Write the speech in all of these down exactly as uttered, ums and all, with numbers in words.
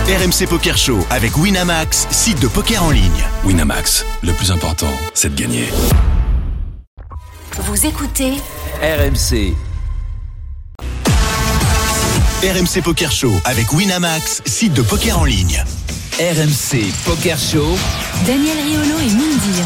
R M C Poker Show avec Winamax, site de poker en ligne. Winamax, le plus important, c'est de gagner. Vous écoutez R M C. R M C Poker Show avec Winamax, site de poker en ligne. R M C Poker Show. Daniel Riolo et Mindy.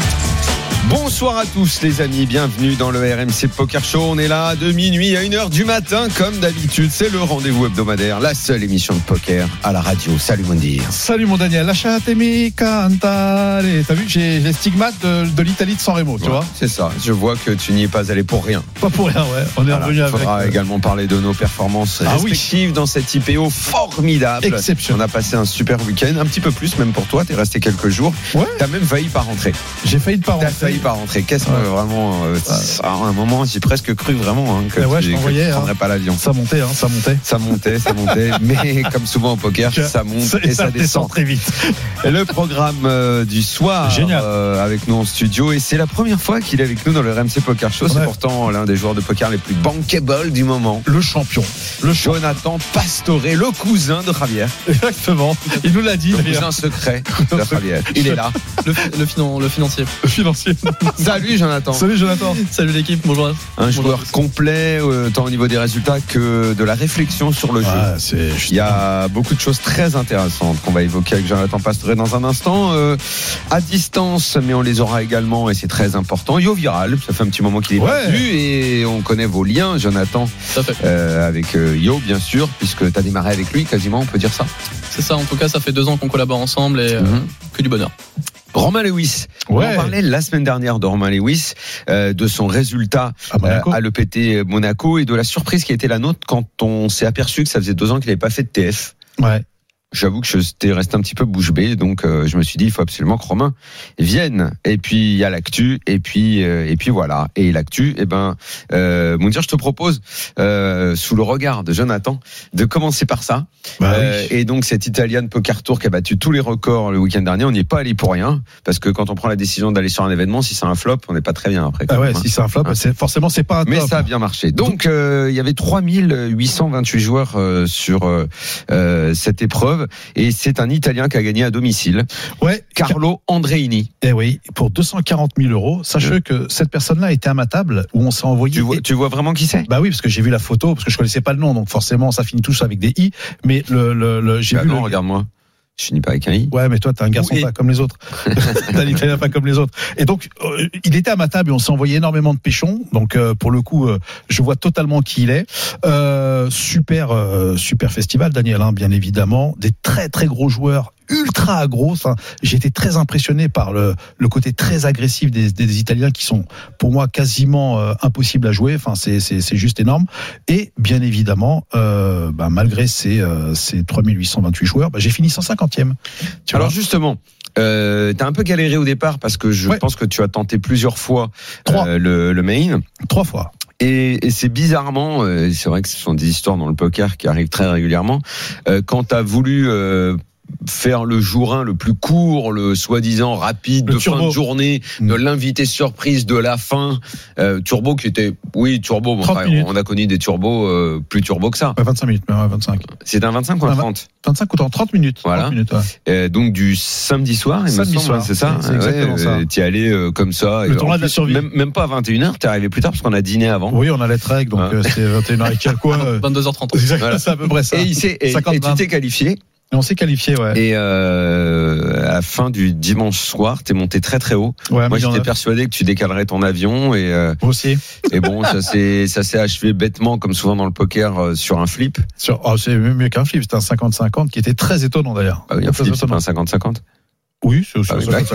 Bonsoir à tous les amis, bienvenue dans le R M C Poker Show. On est là de minuit à une heure du matin comme d'habitude. C'est le rendez-vous hebdomadaire, la seule émission de poker à la radio. Salut Mondir. Salut mon Daniel, lasciatemi cantare. T'as vu, j'ai les stigmates de, de l'Italie de San Remo, tu ouais, vois. C'est ça, je vois que tu n'y es pas allé pour rien. Pas pour rien, ouais. On est voilà, revenu avec. Il faudra euh... également parler de nos performances ah, respectives oui. dans cette I P O formidable. Exceptionnel. On a passé un super week-end, un petit peu plus même pour toi, t'es resté quelques jours. Ouais. T'as même failli pas rentrer. J'ai failli pas rentrer. T'as failli pas rentrer. Qu'est-ce que Euh, vraiment, euh, ouais. À un moment, j'ai presque cru vraiment hein, que ouais, tu ne prendrais hein. pas l'avion. Ça montait, hein, ça montait. Ça montait, ça montait. Mais comme souvent au poker, ça monte et, et ça, ça descend. descend très vite. Et le programme euh, du soir euh, avec nous en studio. Et c'est la première fois qu'il est avec nous dans le R M C Poker Show. Ouais. C'est pourtant l'un des joueurs de poker les plus bankable du moment. Le champion. Le Jonathan Pastore, le cousin de Javier. Exactement. Il nous l'a dit. Le cousin secret de Javier. Il est là. Le, le, finan, le financier. Le financier. Salut Jonathan. Salut Jonathan. Salut l'équipe, bonjour. Un bonjour. Joueur complet, euh, tant au niveau des résultats que de la réflexion sur le ah, jeu. Il y a beaucoup de choses très intéressantes qu'on va évoquer avec Jonathan Pastore dans un instant. Euh, à distance, mais on les aura également et c'est très important. Yo Viral, ça fait un petit moment qu'il est ouais. venu et on connaît vos liens, Jonathan, euh, avec euh, Yo bien sûr, puisque tu as démarré avec lui quasiment, on peut dire ça. C'est ça, en tout cas, ça fait deux ans qu'on collabore ensemble et euh, mm-hmm. que du bonheur. Romain Lewis, ouais. on parlait la semaine dernière de Romain Lewis, euh, de son résultat euh, à l'E P T Monaco et de la surprise qui a été la nôtre quand on s'est aperçu que ça faisait deux ans qu'il n'avait pas fait de T F. Ouais. J'avoue que j'étais resté un petit peu bouche bée, donc euh, je me suis dit il faut absolument que Romain vienne. Et puis il y a l'actu, et puis euh, et puis voilà. Et l'actu, et eh ben, euh, Moundir, je te propose euh, sous le regard de Jonathan de commencer par ça. Bah euh, oui. Et donc cette Italian Poker Tour qui a battu tous les records le week-end dernier, on n'y est pas allé pour rien, parce que quand on prend la décision d'aller sur un événement, si c'est un flop, on n'est pas très bien après. Ah ouais, même, si c'est un flop, hein. c'est, forcément c'est pas un top. Mais ça a bien marché. Donc euh, il y avait trois mille huit cent vingt-huit joueurs euh, sur euh, cette épreuve, et c'est un Italien qui a gagné à domicile. Ouais. Carlo Andreini. Eh oui, pour deux cent quarante mille euros. Sachez ouais. que cette personne-là était à ma table où on s'est envoyé. Tu vois, tu vois vraiment qui c'est ? Bah oui, parce que j'ai vu la photo, parce que je connaissais pas le nom, donc forcément ça finit tous avec des i. Mais le, le, le j'ai bah vu. Non, le... regarde-moi. Je finis pas avec un i. Ouais, mais toi, t'es un garçon oui. pas comme les autres. T'es un Italien pas comme les autres. Et donc, euh, il était à ma table et on s'est envoyé énormément de péchons. Donc, euh, pour le coup, euh, je vois totalement qui il est. Euh, super, euh, super festival, Daniel, hein, bien évidemment. Des très, très gros joueurs. Ultra aggro, enfin, j'ai été très impressionné par le, le côté très agressif des, des Italiens qui sont pour moi quasiment euh, impossibles à jouer. Enfin, c'est, c'est, c'est juste énorme. Et bien évidemment, euh, bah, malgré ces, euh, ces trois mille huit cent vingt-huit joueurs, bah, j'ai fini cent cinquantième. Tu Alors vois justement, euh, t'as un peu galéré au départ parce que je ouais. pense que tu as tenté plusieurs fois euh, le, le main. Trois fois. Et, et c'est bizarrement, euh, c'est vrai que ce sont des histoires dans le poker qui arrivent très régulièrement. Euh, quand t'as voulu euh, faire le jour un le plus court, le soi-disant rapide le de turbo. fin de journée, mmh. de l'invité surprise de la fin, euh, turbo qui était, oui, turbo, bon, enfin, on a connu des turbos euh, plus turbo que ça. Ouais, vingt-cinq minutes, mais ouais, vingt-cinq. C'est un vingt-cinq ou un trente? vingt-cinq ou trente minutes. Voilà. trente minutes, ouais. euh, donc du samedi soir, il samedi me semble, soir, c'est ça. C'est, c'est exactement ouais, ça. Euh, t'y allais euh, comme ça. Le tournoi de la survie. Même, même pas à vingt et une heures, t'es arrivé plus tard parce qu'on a dîné avant. Oui, on a les treks, donc ouais. euh, c'est vingt et une heures et quelques quoi. Euh... vingt-deux heures trente. Voilà. C'est à peu près ça. Et, il s'est, et, et tu t'es qualifié. Et on s'est qualifié, ouais. Et euh, à la fin du dimanche soir, t'es monté très très haut. Ouais, moi, j'étais persuadé que tu décalerais ton avion et euh, moi aussi. Et bon, ça s'est ça s'est achevé bêtement, comme souvent dans le poker, euh, sur un flip. Sur, oh, c'est mieux qu'un flip. C'était un cinquante cinquante qui était très étonnant d'ailleurs. Ah oui, un flip, c'est pas un cinquante cinquante. Oui, c'est aussi ah, un cinquante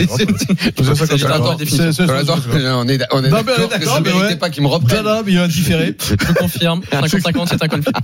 cinquante. On est on est d'accord que ça méritait pas qu'ils me reprennent. Non, non, mais il y a un différé. Je confirme. cinquante cinquante, c'est un coin flip.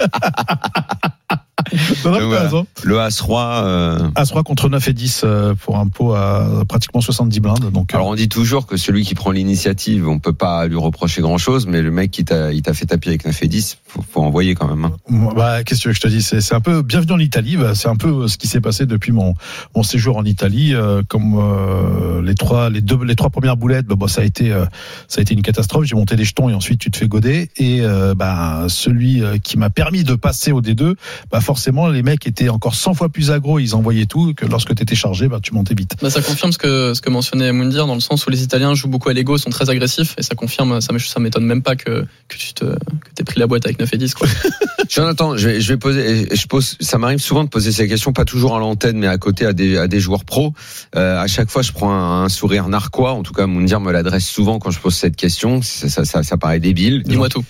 Non, non, voilà. Le As-Roi euh... As-Roi contre neuf et dix euh, pour un pot à pratiquement soixante-dix blindes. Donc, alors on dit toujours que celui qui prend l'initiative, on peut pas lui reprocher grand-chose, mais le mec qui t'a, il t'a fait taper avec neuf et dix, faut, faut envoyer quand même. Hein. Bah, qu'est-ce que tu veux que je te dise, c'est, c'est un peu bienvenue en Italie. Bah, c'est un peu ce qui s'est passé depuis mon, mon séjour en Italie. Euh, comme euh, les trois, les deux, les trois premières boulettes, bah, bah, ça a été, euh, ça a été une catastrophe. J'ai monté les jetons et ensuite tu te fais goder. Et euh, bah, celui qui m'a permis de passer au D deux, bah, forcément forcément, les mecs étaient encore cent fois plus aggro, ils envoyaient tout, que lorsque tu étais chargé, bah, tu montais vite. Bah, ça confirme ce que, ce que mentionnait Moundir, dans le sens où les Italiens jouent beaucoup à l'ego, sont très agressifs, et ça confirme, ça, ça m'étonne même pas que, que tu te, que t'aies pris la boîte avec neuf et dix, quoi. Jonathan, je vais, je vais poser, je pose, ça m'arrive souvent de poser ces questions, pas toujours à l'antenne, mais à côté à des, à des joueurs pros. Euh, à chaque fois, je prends un, un sourire narquois. En tout cas, Moundir me l'adresse souvent quand je pose cette question. Ça, ça, ça, ça paraît débile. Dis-moi tout.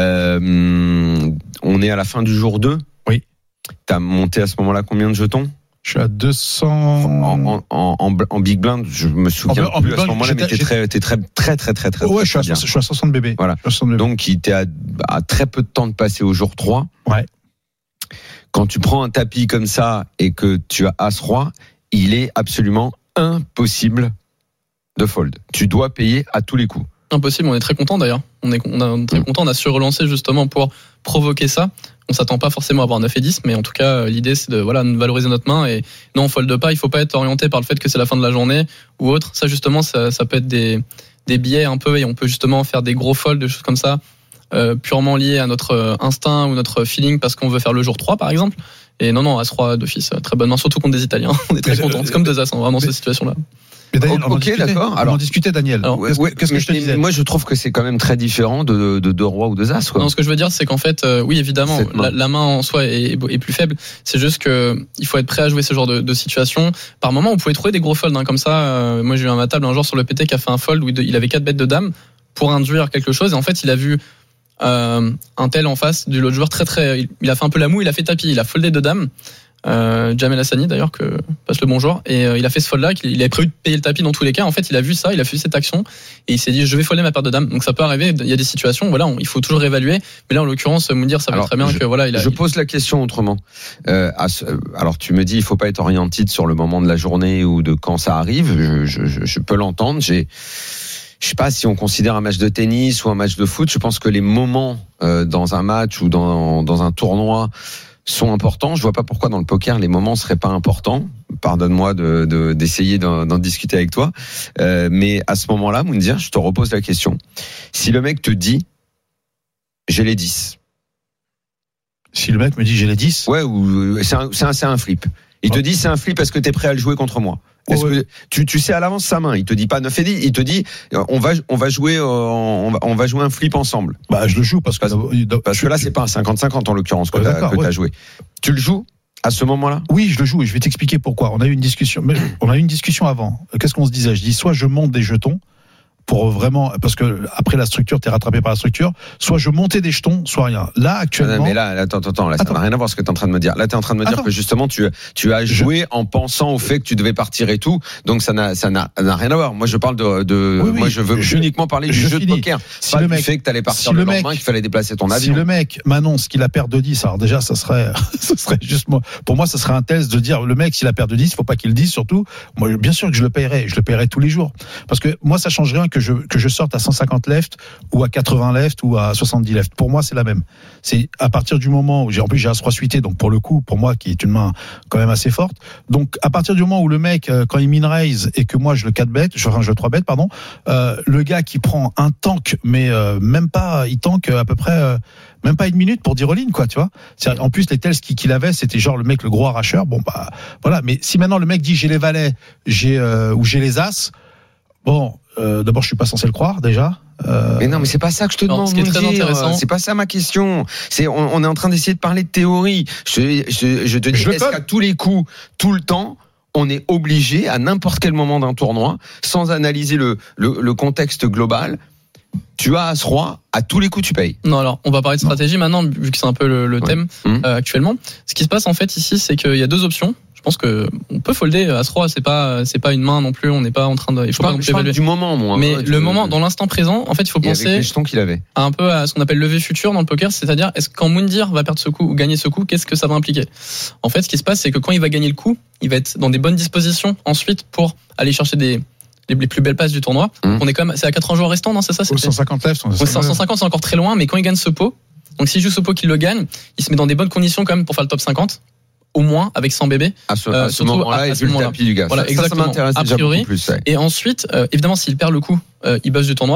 Euh, on est à la fin du jour deux. Oui. T'as monté à ce moment-là combien de jetons? Je suis à deux cents. En, en, en, en big blind, je me souviens en, plus en à ce moment-là, mais t'es très, t'es très, très, très, très, très, ouais, très, je suis, à, bien. je suis à soixante bébés. Voilà. soixante bébés. Donc, il était à, à très peu de temps de passer au jour trois. Ouais. Quand tu prends un tapis comme ça et que tu as As-Roi, il est absolument impossible de fold. Tu dois payer à tous les coups. Impossible, on est très content d'ailleurs. On est, on, a, on est très content, on a su relancer justement pour provoquer ça. On s'attend pas forcément à avoir neuf et dix, mais en tout cas, l'idée c'est de, voilà, de valoriser notre main. Et non, on fold pas, il faut pas être orienté par le fait que c'est la fin de la journée ou autre. Ça justement, ça, ça peut être des, des biais un peu, et on peut justement faire des gros folds, des choses comme ça, euh, purement liés à notre instinct ou notre feeling parce qu'on veut faire le jour trois par exemple. Et non, non, As-Roi d'office, très bonne main, surtout contre des Italiens. On est très contents. C'est comme deux As, hein, dans cette situation-là. Mais Daniel, on en ok, discutait, d'accord. on Alors, en discutait, Daniel. Alors, qu'est-ce, ouais, qu'est-ce que je te disais? Moi, je trouve que c'est quand même très différent de de deux rois ou deux as, quoi. Non, ce que je veux dire, c'est qu'en fait, euh, oui, évidemment, main. La, la main en soi est, est plus faible. C'est juste que il faut être prêt à jouer ce genre de, de situation. Par moment, vous pouvez trouver des gros folds, hein, comme ça. Euh, moi, j'ai eu à ma table un jour sur le P T qui a fait un fold où il avait quatre bêtes de dames pour induire quelque chose, et en fait, il a vu euh, un tel en face de l'autre joueur très très. Il a fait un peu la moue, il a fait tapis, il a foldé de dames. Euh, Jamel Hassani d'ailleurs, que passe le bonjour, et euh, il a fait ce fold là, il avait prévu de payer le tapis dans tous les cas. En fait, il a vu ça, il a fait cette action et il s'est dit je vais folder ma paire de dames. Donc ça peut arriver, il y a des situations, voilà, on, il faut toujours évaluer, mais là en l'occurrence Moundir savait très bien je, que voilà, il a, je pose la question autrement. Euh, à ce, alors tu me dis il faut pas être orienté sur le moment de la journée ou de quand ça arrive, je, je, je, je peux l'entendre. J'ai Je sais pas si on considère un match de tennis ou un match de foot. Je pense que les moments euh, dans un match ou dans dans un tournoi sont importants. Je vois pas pourquoi dans le poker les moments seraient pas importants. Pardonne-moi de, de d'essayer d'en, d'en discuter avec toi, euh, mais à ce moment-là, Moundir, je te repose la question. Si le mec te dit j'ai les dix. Si le mec me dit j'ai les dix. Ouais, ou c'est un c'est un, c'est un flip. Il te dit c'est un flip parce que t'es prêt à le jouer contre moi. Est-ce ouais. que tu, tu sais à l'avance sa main? Il te dit pas neuf et dix, il te dit on va on va jouer on va, on va jouer un flip ensemble. Bah je le joue parce que parce, parce que là c'est pas un cinquante cinquante en l'occurrence que, ouais, t'as, que ouais. t'as joué. Tu le joues à ce moment-là? Oui, je le joue et je vais t'expliquer pourquoi. On a eu une discussion, on a eu une discussion avant. Qu'est-ce qu'on se disait? Je dis soit je monte des jetons pour vraiment, parce que après la structure, t'es rattrapé par la structure, soit je montais des jetons, soit rien. Là, actuellement. Non, mais là, attends, attends, là, ça n'a rien à voir ce que t'es en train de me dire. Là, t'es en train de me dire attends. que justement, tu, tu as joué je... en pensant au fait que tu devais partir et tout. Donc, ça n'a, ça n'a, n'a rien à voir. Moi, je parle de, de, oui, oui, moi, je veux je, uniquement parler du jeu finis. de poker. Si pas le mec, du fait que t'allais partir si le, le lendemain, mec, qu'il fallait déplacer ton avion. Si le mec m'annonce qu'il a perdu de dix, alors déjà, ça serait, ça serait juste moi. Pour moi, ça serait un test de dire, le mec, s'il a perdu de dix, faut pas qu'il le dise, surtout. Moi, bien sûr que je le paierai. Je le paierai tous les jours. Parce que moi, ça change rien que je, que je sorte à cent cinquante left ou à quatre-vingts left ou à soixante-dix left. Pour moi, c'est la même. C'est à partir du moment où j'ai, en plus, j'ai As-Roi suité, donc pour le coup, pour moi, qui est une main quand même assez forte. Donc, à partir du moment où le mec, quand il min raise et que moi, je le quatre bet, enfin, je le trois bet, pardon, euh, le gars qui prend un tank, mais euh, même pas, il tank à peu près, euh, même pas une minute pour dire all-in, quoi, tu vois. C'est, en plus, les tells qu'il, qu'il avait, c'était genre le mec, le gros arracheur. Bon, bah, voilà. Mais si maintenant le mec dit j'ai les valets, j'ai, euh, ou j'ai les as, bon, Euh, d'abord, je suis pas censé le croire déjà. Euh... Mais non, mais c'est pas ça que je te demande. Ce qui est très dire. intéressant, c'est pas ça ma question. C'est on, on est en train d'essayer de parler de théorie. Je, je, je te dis, je est-ce qu'à tous les coups, tout le temps, on est obligé à n'importe quel moment d'un tournoi, sans analyser le le, le contexte global. Tu as As-Roi, à tous les coups tu payes. Non, alors on va parler de stratégie non. maintenant, vu que c'est un peu le, le ouais. thème mmh. euh, actuellement. Ce qui se passe en fait ici, c'est qu'il y a deux options. Je pense que on peut folder As-Roi, c'est pas c'est pas une main non plus, on n'est pas en train de il faut je pas parle, je parle du moment moi. Mais ouais, le moment dans l'instant présent, en fait, il faut penser avec les jetons qu'il avait. À un peu à ce qu'on appelle lever futur dans le poker, c'est-à-dire est-ce que quand Moundir va perdre ce coup ou gagner ce coup, qu'est-ce que ça va impliquer? En fait, ce qui se passe c'est que quand il va gagner le coup, il va être dans des bonnes dispositions ensuite pour aller chercher des les plus belles passes du tournoi. Mmh. On est quand même c'est à quatre-vingts joueurs restants, non, c'est ça, c'est cent cinquante left, cent cinquante c'est encore très loin, mais quand il gagne ce pot, donc s'il joue ce pot qu'il le gagne, il se met dans des bonnes conditions quand même pour faire le top cinquante. Au moins avec cent bébés. À ce, à ce moment-là, et vu le tapis du gars. Voilà, ça, exactement. Ça, ça m'intéresse a déjà priori. beaucoup plus. Ouais. Et ensuite, euh, évidemment, s'il perd le coup, euh, il buzz du tournoi.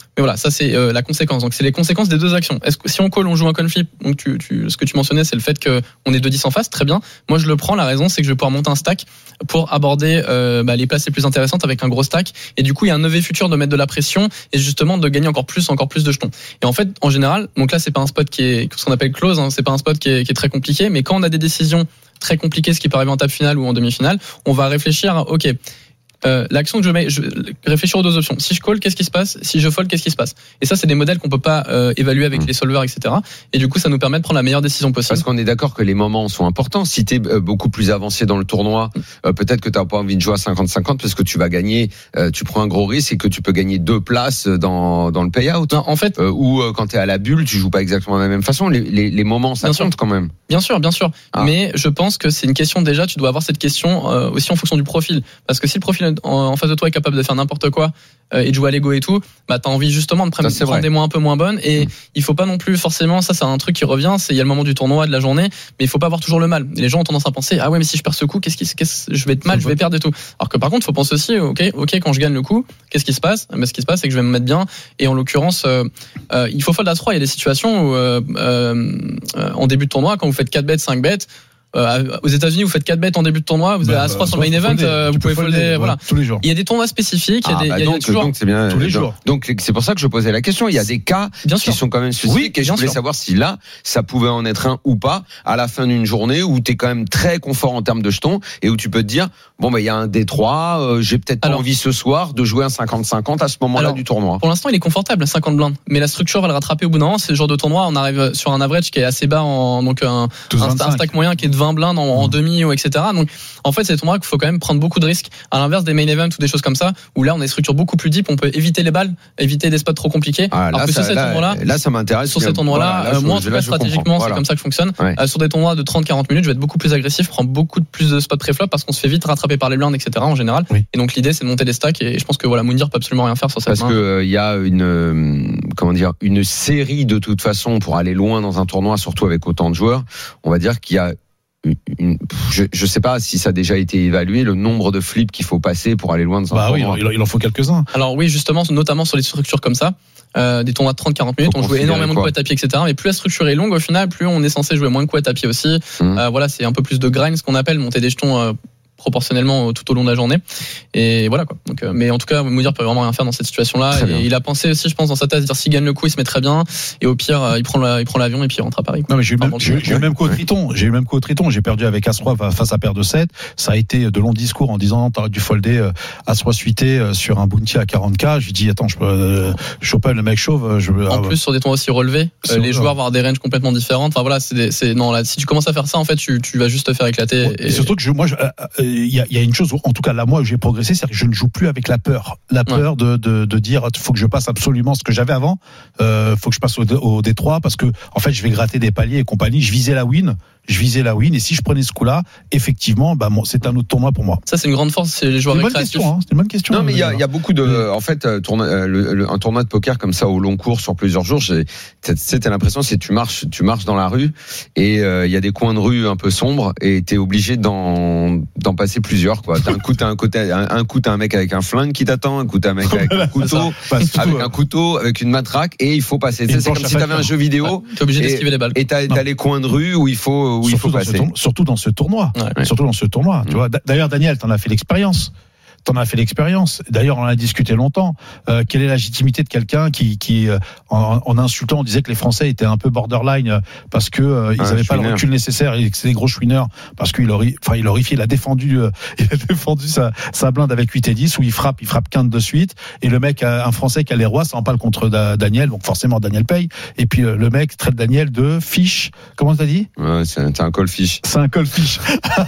mais voilà, ça c'est euh, la conséquence. Donc c'est les conséquences des deux actions. Est-ce que si on call, on joue un coin flip, donc tu, tu, ce que tu mentionnais, c'est le fait que on est deux dix en face, très bien. Moi je le prends. La raison, c'est que je vais pouvoir monter un stack pour aborder euh, bah, les places les plus intéressantes avec un gros stack. Et du coup, il y a un E V futur de mettre de la pression et justement de gagner encore plus, encore plus de jetons. Et en fait, en général, donc là c'est pas un spot qui est ce qu'on appelle close, hein, c'est pas un spot qui est, qui est très compliqué, mais quand on a des décisions très compliquées, ce qui peut arriver en table finale ou en demi-finale, on va réfléchir à, ok, euh, l'action que je mets, je réfléchir aux deux options. Si je call, qu'est-ce qui se passe? Si je fold, qu'est-ce qui se passe? Et ça, c'est des modèles qu'on peut pas euh, évaluer avec mmh. les solvers, et cetera. Et du coup, ça nous permet de prendre la meilleure décision possible. Parce qu'on est d'accord que les moments sont importants. Si tu es beaucoup plus avancé dans le tournoi, euh, peut-être que tu n'as pas envie de jouer à cinquante cinquante parce que tu vas gagner, euh, tu prends un gros risque et que tu peux gagner deux places dans dans le payout. Non, en fait, euh, ou euh, quand tu es à la bulle, tu joues pas exactement de la même façon. Les, les, les moments, ça compte quand même. Bien sûr, bien sûr. Ah. Mais je pense que c'est une question déjà. Tu dois avoir cette question euh, aussi en fonction du profil. Parce que si le profil en, en face de toi est capable de faire n'importe quoi euh, et de jouer à l'ego et tout, bah t'as envie justement de prendre, prendre des mois un peu moins bonnes. Et mmh. il faut pas non plus forcément. Ça, c'est un truc qui revient. C'est il y a le moment du tournoi, de la journée, mais il faut pas avoir toujours le mal. Et les gens ont tendance à penser ah ouais, mais si je perds ce coup, qu'est-ce qui, qu'est-ce, je vais être mal, je vais perdre et tout. Alors que par contre, il faut penser aussi ok, ok, quand je gagne le coup, qu'est-ce qui se passe? Mais ce qui se passe, c'est que je vais me mettre bien. Et en l'occurrence, euh, euh, il faut fold à trois. Il y a des situations où euh, euh, en début de tournoi, quand vous faites quatre bêtes, cinq bêtes. Euh, aux États-Unis, vous faites quatre bêtes en début de tournoi, vous bah, avez As trois bah, sur le main event, euh, vous pouvez folder, folder voilà. Tous les jours. Il y a des tournois spécifiques, il y a ah, des, bah il y a donc, toujours... donc c'est bien. Tous les jours. Donc, donc c'est pour ça que je posais la question. Il y a des cas bien qui sûr. sont quand même spécifiques oui, et je voulais sûr. savoir si là, ça pouvait en être un ou pas à la fin d'une journée où tu es quand même très confort en termes de jetons et où tu peux te dire bon bah il y a un D trois, euh, j'ai peut-être pas Alors, envie ce soir de jouer un cinquante cinquante à ce moment-là Alors, du tournoi. Pour l'instant, il est confortable, cinquante blindes, mais la structure va le rattraper au bout d'un moment. C'est le genre de tournoi, on arrive sur un average qui est assez bas, en, donc un, un, un stack moyen qui est de vingt blindes en, en demi ou et cetera. Donc en fait, c'est des tournois qu'il faut quand même prendre beaucoup de risques. À l'inverse des main events ou des choses comme ça, où là on a des structures beaucoup plus deep, on peut éviter les balles, éviter des spots trop compliqués. Ah, alors là, que ça, sur ces tournois-là, là, ça m'intéresse. Sur ces tournois-là, voilà, euh, moi en tout cas stratégiquement, voilà. c'est comme ça que fonctionne. Ouais. Euh, sur des tournois de trente à quarante minutes, je vais être beaucoup plus agressif, prendre beaucoup de plus de spots pré-flop parce qu'on se fait vite rattraper par les blindes, et cetera. En général. Oui. Et donc l'idée, c'est de monter des stacks. Et je pense que voilà, Moundir peut absolument rien faire sur cette parce main. Parce que il euh, y a une euh, comment dire une série de toute façon pour aller loin dans un tournoi, surtout avec autant de joueurs. On va dire qu'il y a Une, je ne sais pas si ça a déjà été évalué le nombre de flips qu'il faut passer pour aller loin dans un bah tournoi. Oui, il en faut quelques-uns. Alors oui, justement, notamment sur les structures comme ça, euh, des tournois de trente à quarante minutes, on joue énormément de coups à tapis, et cetera. Mais plus la structure est longue au final, plus on est censé jouer moins de coups à tapis aussi. Mmh. Euh, voilà, c'est un peu plus de grind, ce qu'on appelle monter des jetons. Euh, proportionnellement tout au long de la journée et voilà quoi. Donc euh, mais en tout cas Moundir peut vraiment rien faire dans cette situation là et il a pensé aussi je pense dans sa tête dire s'il gagne le coup il se met très bien et au pire euh, il prend la, il prend l'avion et puis il rentre à Paris quoi. Non mais j'ai eu même j'ai, j'ai eu le même coup au Triton, j'ai eu le même coup au Triton, j'ai perdu avec As trois face à paire de sept, ça a été de longs discours en disant t'aurais dû folder euh, As trois suité euh, sur un bounty à quarante K, je lui dis attends je peux euh, chopin le mec chauve je en euh, plus sur des tours aussi relevés euh, les joueurs vont avoir des ranges complètement différentes enfin voilà c'est, des, c'est non là si tu commences à faire ça en fait tu tu vas juste te faire éclater ouais, et, et surtout que je, moi il euh, y a il y a une chose en tout cas là moi où j'ai progressé c'est que je ne joue plus avec la peur la peur ouais. de, de de dire faut que je passe absolument ce que j'avais avant euh, faut que je passe au, au D trois parce que en fait je vais gratter des paliers et compagnie je visais la win je visais la win et si je prenais ce coup-là effectivement bah bon, c'est un autre tournoi pour moi ça c'est une grande force c'est les joueurs c'est une bonne question hein, c'est une bonne question non mais il y a il y a beaucoup de en fait tournoi, le, le, un tournoi de poker comme ça au long cours sur plusieurs jours j'ai c'était l'impression c'est tu marches tu marches dans la rue et il euh, y a des coins de rue un peu sombres et t'es obligé d'en d'en passer plusieurs quoi. T'as un coup t'as un côté un, un coup t'as un mec avec un flingue qui t'attend, un coup t'as un mec avec un couteau, avec un couteau, avec une matraque et il faut passer. C'est, c'est comme si t'avais un jeu vidéo. T'es obligé d'esquiver les balles. Et t'as, t'as les coins de rue où il faut où surtout il faut passer. Tournoi, surtout dans ce tournoi. Ouais. Surtout dans ce tournoi. Mmh. Tu vois. D'ailleurs Daniel, t'en as fait l'expérience. T'en as fait l'expérience. D'ailleurs, on en a discuté longtemps. Euh, quelle est la légitimité de quelqu'un qui, qui euh, en, en insultant, on disait que les Français étaient un peu borderline parce que euh, ils n'avaient ah, pas le recul nécessaire et que c'est des gros chouineurs parce qu'il aurait, enfin, il horrifié, il a défendu, euh, il a défendu sa, sa blinde avec huit et dix où il frappe, il frappe quinte de suite et le mec, un Français qui a les rois, ça en parle contre da, Daniel, donc forcément Daniel paye. Et puis euh, le mec traite Daniel de fiche. Comment t'as dit? Ouais, c'est un, c'est un call fish. C'est un call fish.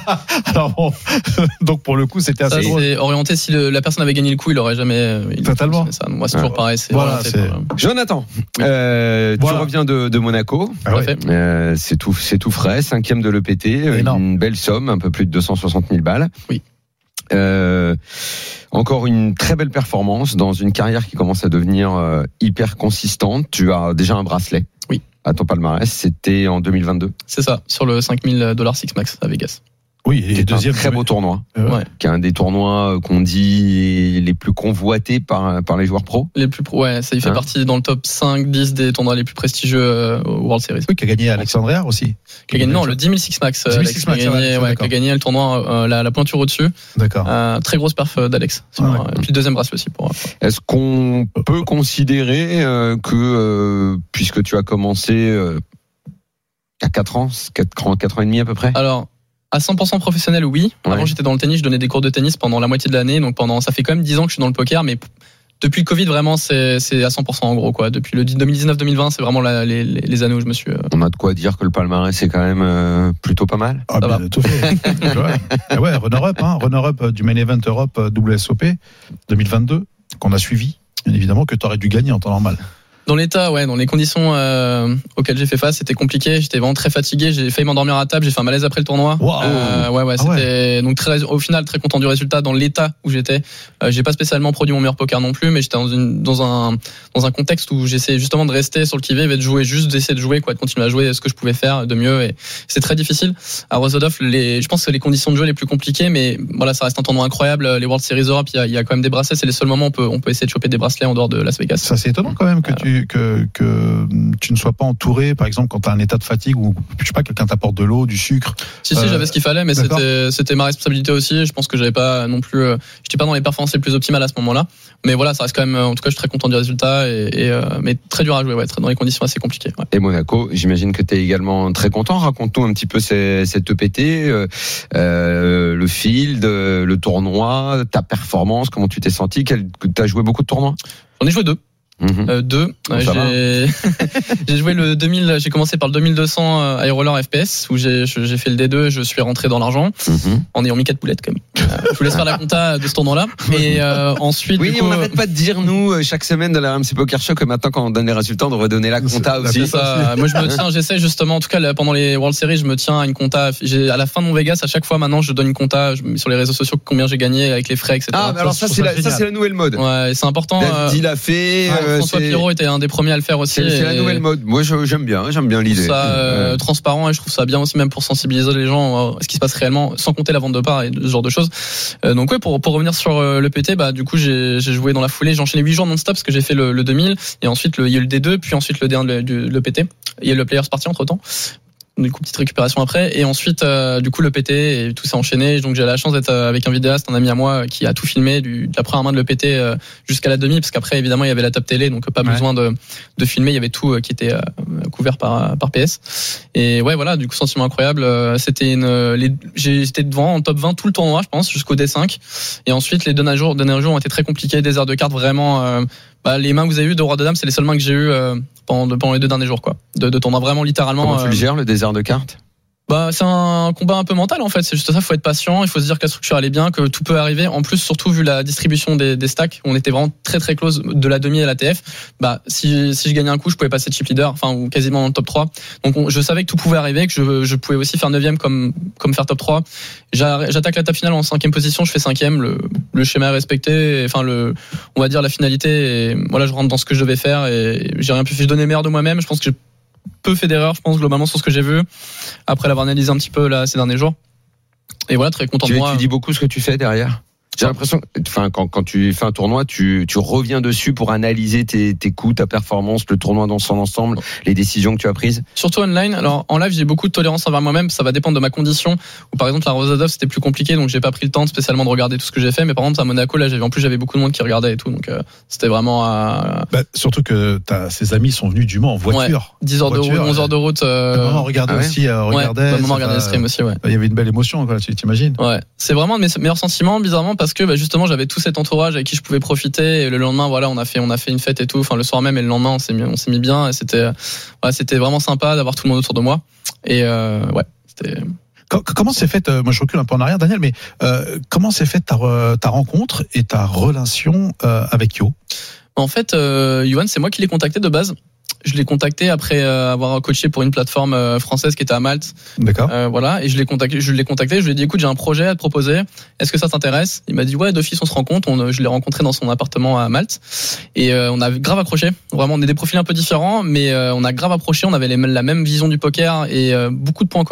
Alors bon, donc pour le coup, c'était assez drôle. Si le, la personne avait gagné le coup, il aurait jamais. Il, Totalement. Ça. Moi, c'est toujours ouais. pareil. C'est voilà, c'est... Par... Jonathan, euh, voilà. Tu reviens de, de Monaco. Ah ouais. euh, c'est tout, c'est tout frais. Cinquième de l'E P T, Énorme. Une belle somme, un peu plus de deux cent soixante mille balles. Oui. Euh, encore une très belle performance dans une carrière qui commence à devenir euh, hyper consistante. Tu as déjà un bracelet. Oui. À ton palmarès, c'était en deux mille vingt-deux. C'est ça, sur le cinq mille dollars Six Max à Vegas. Oui, et qui est deuxième un très beau tournoi, euh, Ouais. qui est un des tournois qu'on dit les plus convoités par par les joueurs pros. Les plus pro, ouais, ça y fait Hein partie dans le top cinq dix des tournois les plus prestigieux euh, au World Series. Oui, qui a gagné Alexandria aussi. Qui a gagné non le dix mille Six Max, dix mille Alex, Six qui a Max, gagné, ouais, ouais, d'accord. qui a gagné le tournoi euh, la, la pointure au-dessus. D'accord. Euh, très grosse perf d'Alex. Sur, Ah ouais. euh, puis le deuxième bracelet aussi pour. Est-ce qu'on peut considérer euh, que euh, puisque tu as commencé euh, à quatre ans, quatre ans, quatre ans et demi à peu près. Alors, à cent pour cent professionnel, oui. Ouais. Avant, j'étais dans le tennis, je donnais des cours de tennis pendant la moitié de l'année. Donc, pendant, ça fait quand même dix ans que je suis dans le poker, mais depuis le Covid, vraiment, c'est, c'est à cent pour cent en gros, quoi. Depuis le deux mille dix-neuf deux mille vingt, c'est vraiment la, les, les années où je me suis. Euh... On a de quoi dire que le palmarès c'est quand même euh, plutôt pas mal. Ah, Ça bien, va. tout fait. ouais, ouais, runner-up, hein, runner-up du Main Event Europe W S O P deux mille vingt-deux, qu'on a suivi. Bien évidemment que tu aurais dû gagner en temps normal. Dans l'état, ouais, dans les conditions euh, auxquelles j'ai fait face, c'était compliqué. J'étais vraiment très fatigué. J'ai failli m'endormir à table. J'ai fait un malaise après le tournoi. Wow. Euh, ouais, ouais, Ah c'était ouais. donc très, au final très content du résultat. Dans l'état où j'étais, euh, j'ai pas spécialement produit mon meilleur poker non plus, mais j'étais dans une dans un dans un contexte où j'essayais justement de rester sur le qui-vive et de jouer, juste d'essayer de jouer, quoi, de continuer à jouer ce que je pouvais faire de mieux. Et c'est très difficile. À Rosendorf, les, je pense que c'est les conditions de jeu les plus compliquées, mais voilà, ça reste un tournoi incroyable. Les World Series Europe, il y a, il y a quand même des bracelets. C'est les seuls moments où on peut on peut essayer de choper des bracelets en dehors de Las Vegas. Ça, c'est étonnant quand même que tu que que tu ne sois pas entouré, par exemple, quand tu as un état de fatigue ou je sais pas, quelqu'un t'apporte de l'eau, du sucre. Si, si, Euh, j'avais ce qu'il fallait, mais d'accord. c'était, c'était ma responsabilité aussi. Je pense que j'avais pas non plus, euh, j'étais pas dans les performances les plus optimales à ce moment-là. Mais voilà, ça reste quand même, en tout cas, je suis très content du résultat et, et euh, mais très dur à jouer, ouais, très, dans les conditions assez compliquées. Ouais. Et Monaco, j'imagine que tu es également très content. Raconte-nous un petit peu ces- cette E P T, euh, euh, le field, euh, le tournoi, ta performance, comment tu t'es senti. Tu as joué beaucoup de tournois. J'en ai joué deux. Mhm. Euh, deux. Bon, Euh, ça j'ai... j'ai joué le deux mille, j'ai commencé par le deux mille deux cents euh, High Roller F P S où j'ai, j'ai fait le D deux, je suis rentré dans l'argent Mhm. en ayant mis quatre boulettes quand même. Euh, je vous laisse faire la compta de ce tournoi-là. Et euh, ensuite, Oui, du coup, on n'arrête pas de dire, nous, euh, chaque semaine dans la R M C Poker Show, que maintenant, quand on donne les résultats, on devrait donner la compta C'est- aussi. C'est ça. Moi, je me tiens, j'essaie justement, en tout cas, là, pendant les World Series, je me tiens à une compta. J'ai, à la fin de mon Vegas, à chaque fois, maintenant, je donne une compta je mets sur les réseaux sociaux combien j'ai gagné avec les frais, et cetera. Ah, mais alors ça, je c'est trouve la, ça ça, génial. c'est la nouvelle mode. Ouais, c'est important. euh, David l'a fait. ouais, euh, François c'est- Pirot était un des premiers à le faire aussi. C'est c'est la et nouvelle mode. Moi, je- j'aime bien, j'aime bien Je trouve l'idée. ça euh, Ouais. transparent et je trouve ça bien aussi, même pour sensibiliser les gens à ce qui se passe réellement, sans compter la vente de parts et ce genre de choses. Euh, donc ouais, pour pour revenir sur euh, le P T, bah du coup j'ai j'ai joué dans la foulée, j'ai enchaîné huit jours non-stop parce que j'ai fait le, le deux mille et ensuite le, il y a eu le D deux, puis ensuite le D un, le, le, le P T. Il y a eu le Players Party entre temps. Du coup, petite récupération après. Et ensuite, euh, du coup, le P T et tout s'est enchaîné. Donc, j'ai la chance d'être avec un vidéaste, un ami à moi, qui a tout filmé du, de la première main de le P T euh, jusqu'à la demi, parce qu'après, évidemment, il y avait la top télé, donc pas Ouais. besoin de, de filmer. Il y avait tout euh, qui était euh, couvert par, par P S. Et ouais, voilà, du coup, sentiment incroyable. Euh, C'était une, les, j'ai été devant en top vingt tout le tournoi, je pense, jusqu'au D cinq. Et ensuite, les derniers jours, derniers jours ont été très compliqués. Des airs de cartes vraiment. Euh, bah, les mains que vous avez eues de roi de dame, c'est les seules mains que j'ai eues euh, pendant, pendant les deux derniers jours, quoi. De, de tournoi vraiment littéralement. Comment tu euh, le gères, le désert de cartes? Bah, c'est un combat un peu mental en fait. C'est juste ça. Il faut être patient. Il faut se dire que la structure elle est bien, que tout peut arriver. En plus, surtout vu la distribution des, des stacks, on était vraiment très très close de la demi à la T F. Bah, si si je gagnais un coup, je pouvais passer chip leader, enfin ou quasiment dans le top trois. Donc, on, je savais que tout pouvait arriver, que je je pouvais aussi faire neuvième comme comme faire top trois. J'a- J'attaque la table finale en cinquième position, je fais cinquième. Le le schéma est respecté. Enfin le, on va dire la finalité. Et voilà, je rentre dans ce que je devais faire et j'ai rien pu faire. Je donnais le meilleur de moi-même. Je pense que j'ai peu fait d'erreurs, je pense, globalement, sur ce que j'ai vu, après l'avoir analysé un petit peu là ces derniers jours. Et voilà, très content Tu, de moi. tu dis beaucoup ce que tu fais derrière. J'ai l'impression, que, enfin, quand, quand tu fais un tournoi, tu, tu reviens dessus pour analyser tes, tes coups, ta performance, le tournoi dans son ensemble, les décisions que tu as prises. Surtout online. Alors en live, j'ai beaucoup de tolérance envers moi-même. Ça va dépendre de ma condition. Ou par exemple, la Rosendorf, c'était plus compliqué, donc j'ai pas pris le temps spécialement de regarder tout ce que j'ai fait. Mais par exemple, à Monaco, là, j'avais en plus j'avais beaucoup de monde qui regardait et tout, donc euh, c'était vraiment à Bah, surtout que t'as, ses amis sont venus du Mans en voiture. dix heures de route, Voiture, onze heures de route. Euh... Euh, maman regardait ah ouais aussi, euh, ouais, regardait. bah, maman ça regardait va- le stream aussi, ouais. Il y avait une belle émotion, quoi, tu t'imagines. Ouais, c'est vraiment de mes meilleurs sentiments, bizarrement, parce que bah, justement j'avais tout cet entourage avec qui je pouvais profiter. Et le lendemain, voilà, on a fait, on a fait une fête et tout. Enfin, le soir même et le lendemain, on s'est mis, on s'est mis bien. Et c'était, voilà, c'était vraiment sympa d'avoir tout le monde autour de moi. Et euh, ouais, c'était. Co- Comment s'est faite, euh, moi je recule un peu en arrière, Daniel, mais euh, comment s'est faite ta, re- ta rencontre et ta relation euh, avec Yo? En fait, euh, Yohan, c'est moi qui l'ai contacté de base. Je l'ai contacté après euh, avoir coaché pour une plateforme euh, française qui était à Malte. D'accord. Euh, voilà, et je l'ai contacté, je l'ai contacté, je lui ai dit écoute, j'ai un projet à te proposer. Est-ce que ça t'intéresse? Il m'a dit ouais, d'office on se rencontre. On, je l'ai rencontré dans son appartement à Malte et euh, on a grave accroché. Vraiment, on est des profils un peu différents, mais euh, on a grave accroché. On avait les, la même vision du poker et euh, beaucoup de points communs.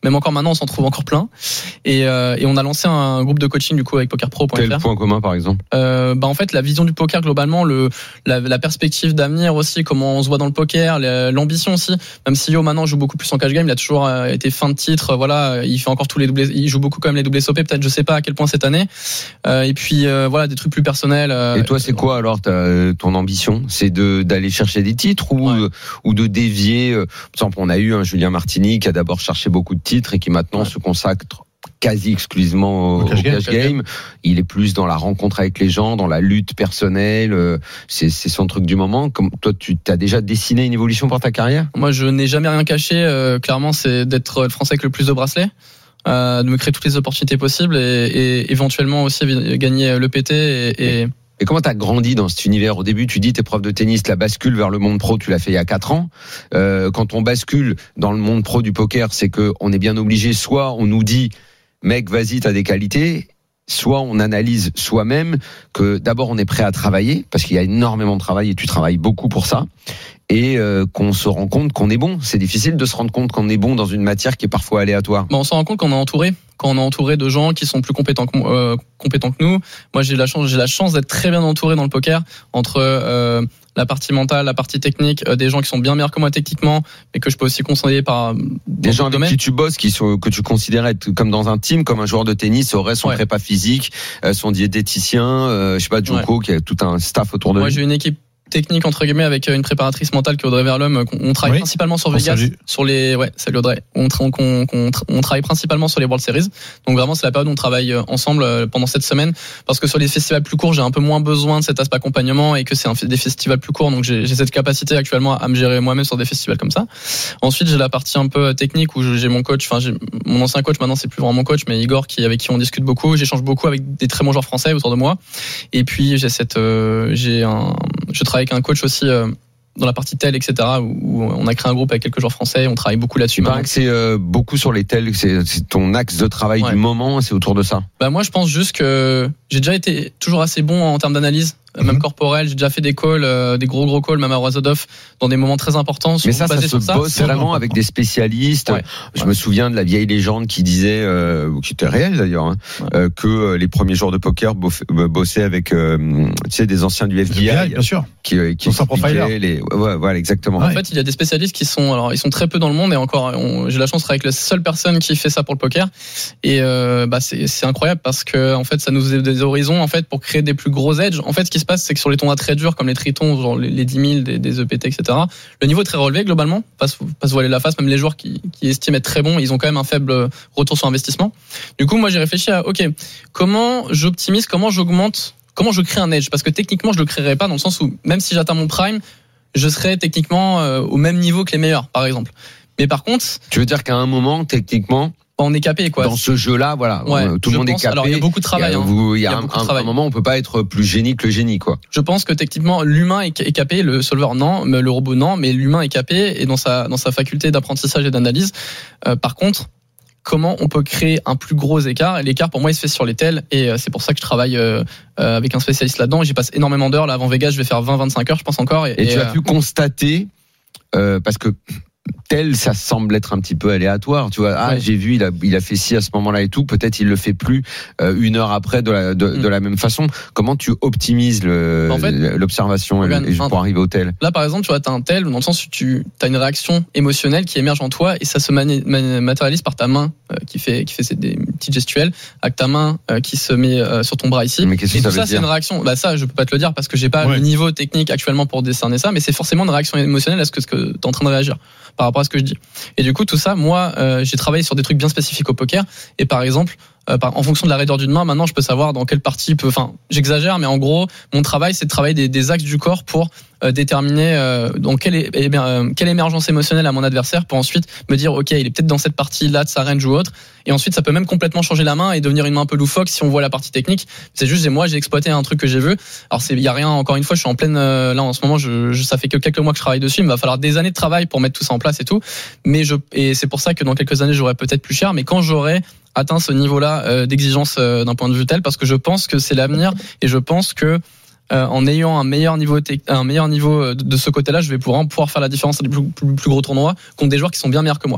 Même encore maintenant, on s'en trouve encore plein. Et, euh, et on a lancé un groupe de coaching du coup avec poker pro point f r. Quel point commun par exemple? euh, bah en fait la vision du poker globalement, le la, la perspective d'avenir aussi, comment on se voit dans le poker, l'ambition aussi. Même si Yo maintenant joue beaucoup plus en cash game, il a toujours été fin de titre, voilà, il fait encore tous les doubles, il joue beaucoup quand même les doubles S O P, peut-être je sais pas à quel point cette année. Euh, et puis euh, voilà, des trucs plus personnels. Euh, et toi c'est quoi alors ta, ton ambition? C'est de d'aller chercher des titres ou ouais. ou de dévier? Par exemple, on a eu un Julien Martini qui a d'abord cherché beaucoup de titres et qui maintenant ouais. se consacre quasi exclusivement au, au cash, au cash game. game. Il est plus dans la rencontre avec les gens, dans la lutte personnelle. C'est, c'est son truc du moment. Comme toi, tu t'as déjà dessiné une évolution pour ta carrière? Moi, je n'ai jamais rien caché. Euh, clairement, c'est d'être le Français avec le plus de bracelets. Euh, de me créer toutes les opportunités possibles et, et éventuellement aussi gagner le P T et, et... Et comment t'as grandi dans cet univers? Au début, tu dis t'es prof de tennis, la bascule vers le monde pro, tu l'as fait il y a quatre ans. Euh, quand on bascule dans le monde pro du poker, c'est que on est bien obligé. Soit on nous dit, mec, vas-y, t'as des qualités. Soit on analyse soi-même que d'abord on est prêt à travailler parce qu'il y a énormément de travail et tu travailles beaucoup pour ça. Et euh, qu'on se rend compte qu'on est bon. C'est difficile de se rendre compte qu'on est bon dans une matière qui est parfois aléatoire. Bon, on se rend compte qu'on est entouré, quand on est entouré de gens qui sont plus compétents que, euh, compétents que nous. Moi, j'ai la chance, j'ai la chance d'être très bien entouré dans le poker entre euh, la partie mentale, la partie technique, euh, des gens qui sont bien meilleurs que moi techniquement, mais que je peux aussi conseiller par des gens avec domaine. Qui tu bosses, qui sont que tu considères être comme dans un team, comme un joueur de tennis aurait son ouais. prépa physique, euh, son diététicien, euh, je sais pas, Djoko, ouais. qui a tout un staff autour de Moi, lui. Moi, j'ai une équipe technique entre guillemets avec une préparatrice mentale qui est Audrey Verlum. On travaille oui. principalement sur Vegas, salut. sur les ouais salut Audrey. On, on, on, on, on travaille principalement sur les World Series. Donc vraiment c'est la période où on travaille ensemble pendant cette semaine parce que sur les festivals plus courts j'ai un peu moins besoin de cet aspect accompagnement et que c'est un, des festivals plus courts donc j'ai, j'ai cette capacité actuellement à me gérer moi-même sur des festivals comme ça. Ensuite j'ai la partie un peu technique où j'ai mon coach, enfin j'ai mon ancien coach maintenant c'est plus vraiment mon coach mais Igor qui avec qui on discute beaucoup. J'échange beaucoup avec des très bons joueurs français autour de moi et puis j'ai cette euh, j'ai un je travaille avec un coach aussi euh, dans la partie tel, et cetera, où on a créé un groupe avec quelques joueurs français, on travaille beaucoup là-dessus. Il paraît que c'est euh, beaucoup sur les tels, c'est, c'est ton axe de travail ouais. du moment, c'est autour de ça. Bah moi, je pense juste que j'ai déjà été toujours assez bon en termes d'analyse, mm-hmm. même corporel. J'ai déjà fait des calls, euh, des gros gros calls, même à Razodov, dans des moments très importants. Mais ça, ça se bosse ça. vraiment avec des spécialistes. Ouais. Je ouais. me souviens de la vieille légende qui disait, euh, qui était réelle d'ailleurs, hein, ouais. euh, que euh, les premiers joueurs de poker bossaient avec, euh, tu sais, des anciens du F B I, bien sûr, qui, qui expliquaient les, ouais, voilà, exactement. En ouais. fait, il y a des spécialistes qui sont, alors ils sont très peu dans le monde et encore, on, j'ai la chance de travailler avec la seule personne qui fait ça pour le poker et euh, bah c'est, c'est incroyable parce que en fait, ça nous ouvre des horizons en fait pour créer des plus gros edges. En fait, ce qui se passe, c'est que sur les tournois très durs comme les Tritons, genre les, les dix mille, des, des E P T, et cetera, le niveau est très relevé globalement. Pas se, pas se voiler la face, même les joueurs qui, qui estiment être très bons, ils ont quand même un faible retour sur investissement. Du coup, moi, j'ai réfléchi à, ok, comment j'optimise, comment j'augmente, comment je crée un edge, parce que techniquement, je le créerai pas dans le sens où même si j'atteins mon prime, je serai techniquement euh, au même niveau que les meilleurs, par exemple. Mais par contre, tu veux dire qu'à un moment, techniquement, on est capé, quoi. Dans ce jeu-là, voilà, ouais, tout le monde pense, est capé. Alors, il y a beaucoup de travail. Il y a, hein. vous, il y a, il y a un, un, un moment, on peut pas être plus génie que le génie, quoi. Je pense que techniquement, l'humain est, est capé, le solver non, mais le robot non, mais l'humain est capé et dans sa dans sa faculté d'apprentissage et d'analyse. Euh, par contre, comment on peut créer un plus gros écart? Et l'écart, pour moi, il se fait sur les tels et c'est pour ça que je travaille euh, avec un spécialiste là-dedans. J'y passe énormément d'heures. Là, avant Vegas, je vais faire vingt à vingt-cinq heures, je pense encore. Et, et, et tu euh, as pu constater, euh, parce que tel, ça semble être un petit peu aléatoire, tu vois. Ah, ouais. j'ai vu, il a, il a fait ci à ce moment-là et tout. Peut-être il le fait plus euh, une heure après de la, de, mm. de la même façon. Comment tu optimises le, en fait, l'observation et, et pour arriver au tel? Là, par exemple, tu vois, t'as un tel dans le sens où tu as une réaction émotionnelle qui émerge en toi et ça se mani- matérialise par ta main euh, qui fait, qui fait des petites gestuelles, avec ta main euh, qui se met euh, sur ton bras ici. Mais qu'est-ce que et ça tout veut ça, dire? C'est une réaction. Bah ça, je peux pas te le dire parce que j'ai pas ouais. le niveau technique actuellement pour décerner ça, mais c'est forcément une réaction émotionnelle à ce que, ce que t'es en train de réagir par rapport à ce que je dis. Et du coup, tout ça, moi, euh, j'ai travaillé sur des trucs bien spécifiques au poker. Et par exemple, euh, par, en fonction de la raideur d'une main, maintenant, je peux savoir dans quelle partie peut. Enfin, j'exagère, mais en gros, mon travail, c'est de travailler des, des axes du corps pour euh, déterminer euh, dans quelle, est, eh bien, euh, quelle émergence émotionnelle à mon adversaire, pour ensuite me dire, ok, il est peut-être dans cette partie-là de sa range ou autre. Et ensuite, ça peut même complètement changer la main et devenir une main un peu loufoque si on voit la partie technique. C'est juste, moi, j'ai exploité un truc que j'ai vu. Alors, c'est, il y a rien. Encore une fois, je suis en pleine. Euh, là, en ce moment, je, je, ça fait que quelques mois que je travaille dessus. Il va falloir des années de travail pour mettre tout ça en place et tout. Mais je, et c'est pour ça que dans quelques années, j'aurai peut-être plus cher. Mais quand j'aurai atteint ce niveau-là euh, d'exigence euh, d'un point de vue tel, parce que je pense que c'est l'avenir et je pense que euh, en ayant un meilleur niveau, un meilleur niveau de, de ce côté-là, je vais pouvoir pouvoir faire la différence des plus, plus, plus gros tournois contre des joueurs qui sont bien meilleurs que moi.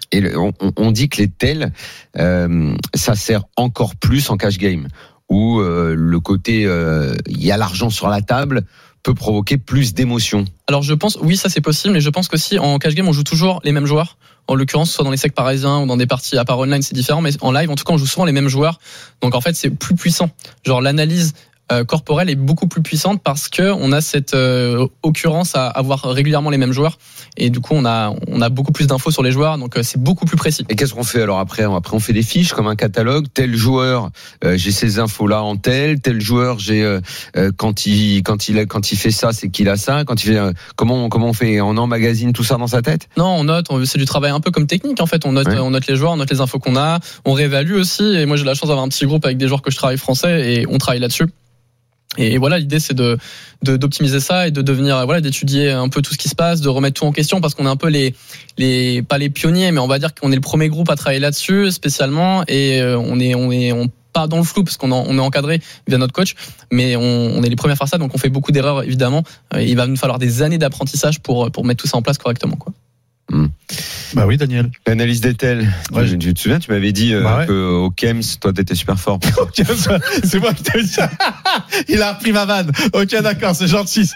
et le, on, on dit que les tels, euh, ça sert encore plus en cash game, où euh, le côté, il euh, y a l'argent sur la table, peut provoquer plus d'émotions. Alors je pense, oui, ça c'est possible, mais je pense qu'aussi en cash game on joue toujours les mêmes joueurs. En l'occurrence, soit dans les secs parisiens ou dans des parties à part online, c'est différent, mais en live, en tout cas, on joue souvent les mêmes joueurs. Donc en fait, c'est plus puissant. Genre l'analyse euh, corporelle est beaucoup plus puissante parce que on a cette euh, occurrence à avoir régulièrement les mêmes joueurs, et du coup, on a on a beaucoup plus d'infos sur les joueurs, donc euh, c'est beaucoup plus précis. Et qu'est-ce qu'on fait alors après ? Après, on fait des fiches comme un catalogue. Tel joueur, euh, j'ai ces infos-là en tel. Tel joueur, j'ai euh, euh, quand il quand il a, quand il fait ça, c'est qu'il a ça. Quand il fait euh, comment comment on fait ? On emmagasine tout ça dans sa tête ? Non, on note. On, c'est du travail un peu comme technique en fait. On note ouais. on note les joueurs, on note les infos qu'on a. On réévalue aussi. Et moi, j'ai la chance d'avoir un petit groupe avec des joueurs que je travaille français et on travaille là-dessus. Et voilà, l'idée c'est de, de d'optimiser ça et de devenir voilà d'étudier un peu tout ce qui se passe, de remettre tout en question parce qu'on est un peu les les pas les pionniers, mais on va dire qu'on est le premier groupe à travailler là-dessus spécialement, et on est on est on pas dans le flou parce qu'on on est encadré via notre coach, mais on, on est les premiers à faire ça, donc on fait beaucoup d'erreurs évidemment. Il va nous falloir des années d'apprentissage pour pour mettre tout ça en place correctement, quoi. Mmh. Bah oui, Daniel. L'analyse des tels. Ouais. Tu, tu te souviens, tu m'avais dit euh, bah ouais. qu'au Kems, toi, t'étais super fort. C'est moi qui t'ai dit ça. Il a repris ma vanne. Ok, d'accord, c'est gentil.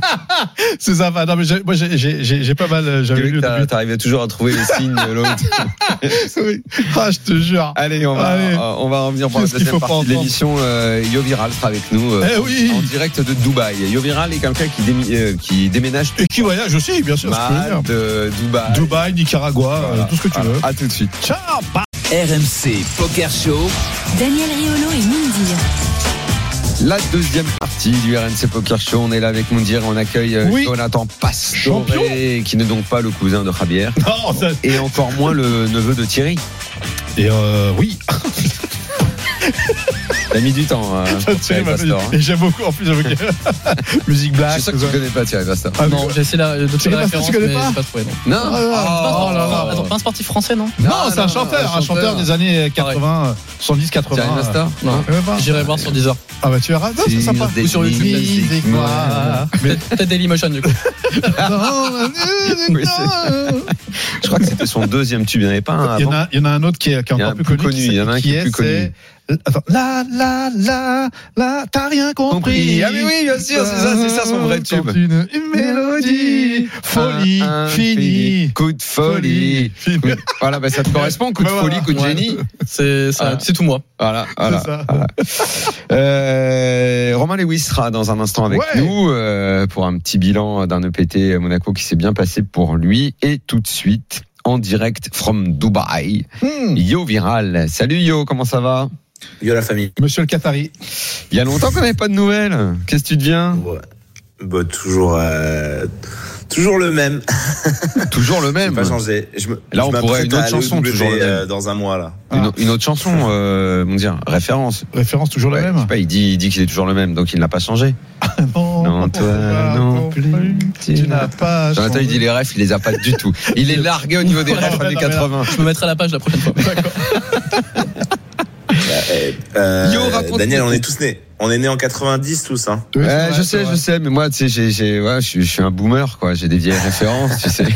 C'est ça. Non, mais j'ai, moi, j'ai, j'ai, j'ai pas mal. J'avais lu. T'arrivais toujours à trouver les signes de l'autre. Oui. Ah, je te jure. Allez, on va, Allez. on va revenir pour Qu'est-ce la deuxième partie de l'émission. Euh, Yo Viral sera avec nous euh, eh oui. en direct de Dubaï. Yo Viral est quelqu'un qui, dé, euh, qui déménage. Et qui voyage aussi, bien sûr. Mal de Dubaï. Dubaï, Nicaragua, voilà. Tout ce que tu veux. À tout de suite. Ciao. Bye. R M C Poker Show. Daniel Riolo et Moundir. La deuxième partie du R M C Poker Show. On est là avec Moundir. On accueille oui. Jonathan Pastore, qui n'est donc pas le cousin de Javier. Non, ça... Et encore moins le neveu de Thierry. Et euh, oui. T'as mis du temps. Hein, Thierry Pastore, hein. Et j'aime beaucoup en plus. Musique black. Je sais que tu ne connais pas Thierry Pastore. Ah, non, j'ai essayé la, de trouver la référence, tu connais mais pas j'ai pas trouvé. Non. Non. non. Oh, là, là. Attends, pas un sportif français, non? Non, non c'est un chanteur, un chanteur des années quatre-vingts, soixante-dix quatre-vingts. Thierry Pastore. Non. J'irai voir sur Deezer. Ah bah tu verras, c'est sympa. Ou sur YouTube. Peut-être Dailymotion du coup. Je crois que c'était son deuxième tube. Il n'y en avait pas un. Il y en a, il y en a un autre qui est, qui est encore plus connu. Il y en a un qui est plus connu. Attends, la la la la, t'as rien compris. Ah mais oui, bien sûr, c'est ça, c'est ça son vrai tube. Une, une mélodie, folie, un, un fini, coup de folie. Coup, voilà, bah ça te correspond, coup de folie, coup de génie. C'est ça, c'est tout moi. Voilà, voilà. Ça. voilà. Euh, Romain Lewis sera dans un instant avec ouais. nous euh, pour un petit bilan d'un E P T Monaco qui s'est bien passé pour lui. Et tout de suite, en direct from Dubaï, hmm. Yo Viral. Salut Yo, comment ça va? Yo la famille. Monsieur le Qatari. Il y a longtemps qu'on n'avait pas de nouvelles. Qu'est-ce que tu deviens? Ouais. Bah, toujours, euh, toujours le même. Toujours le même. Pas changé. Je me, là, je on pourrait une autre chanson toujours le même. Euh, dans un mois là. Ah. Une, une autre chanson, euh, on dire référence. Référence toujours ouais, le même. Je sais pas, il dit, il dit qu'il est toujours le même, donc il n'a pas changé. non, non, toi pas, non, non plus. Tu, tu n'as pas. Jonathan, il dit les refs, il les a pas du tout. Il est largué au niveau des refs années quatre-vingts. Je me mettrai la page la prochaine fois. D'accord. Euh, Yo, Daniel, on est tous nés. On est nés en quatre-vingt-dix tous, hein. Ouais, ouais, je sais, je sais, mais moi, tu sais, j'ai, j'ai, ouais, je suis, je suis un boomer, quoi. J'ai des vieilles références, tu sais.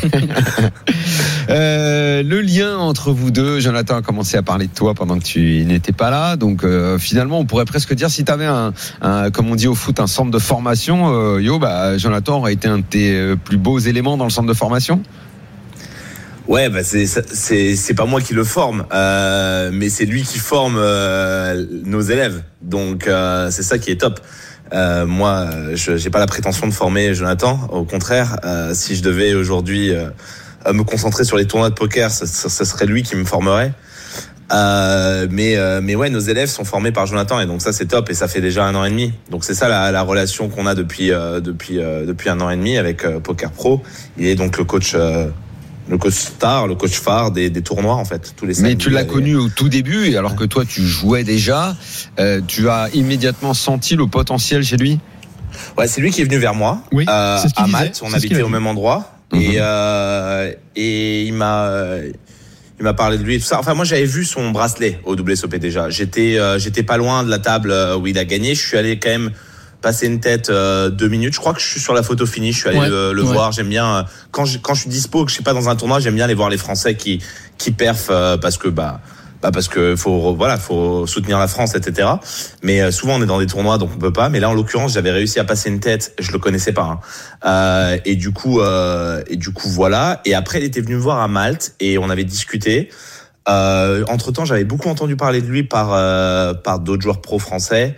euh, le lien entre vous deux, Jonathan a commencé à parler de toi pendant que tu n'étais pas là, donc euh, finalement, on pourrait presque dire si tu avais un, un, comme on dit au foot, un centre de formation, euh, Yo, bah, Jonathan aurait été un de tes plus beaux éléments dans le centre de formation. Ouais, bah c'est c'est c'est pas moi qui le forme, euh, mais c'est lui qui forme euh, nos élèves. Donc euh, c'est ça qui est top. Euh, moi, je j'ai pas la prétention de former Jonathan. Au contraire, euh, si je devais aujourd'hui euh, me concentrer sur les tournois de poker, ce, ce, ce serait lui qui me formerait. Euh, mais euh, mais ouais, nos élèves sont formés par Jonathan et donc ça c'est top et ça fait déjà un an et demi. Donc c'est ça la, la relation qu'on a depuis euh, depuis euh, depuis un an et demi avec euh, Poker Pro. Il est donc le coach. Euh, le coach star, le coach phare des, des tournois en fait, tous les. Mais tu l'as connu au tout début, et alors que toi tu jouais déjà, euh, tu as immédiatement senti le potentiel chez lui. Ouais, c'est lui qui est venu vers moi. Oui. Euh, c'est ce qu'il à disait. Malte, on habitait au même endroit, mm-hmm. et euh, et il m'a il m'a parlé de lui et tout ça. Enfin moi j'avais vu son bracelet au W S O P déjà. J'étais euh, j'étais pas loin de la table où il a gagné. Je suis allé quand même passer une tête euh, deux minutes. Je crois que je suis sur la photo finie. Je suis allé ouais, le, le ouais. voir. J'aime bien euh, quand je quand je suis dispo, que je suis pas dans un tournoi, j'aime bien aller voir les Français qui qui perf euh, parce que bah bah parce que faut voilà faut soutenir la France, et cetera. Mais euh, souvent on est dans des tournois donc on peut pas. Mais là en l'occurrence j'avais réussi à passer une tête, je le connaissais pas. Hein. Euh, et du coup euh, et du coup voilà. Et après il était venu me voir à Malte et on avait discuté. Euh, entre temps j'avais beaucoup entendu parler de lui par euh, par d'autres joueurs pro français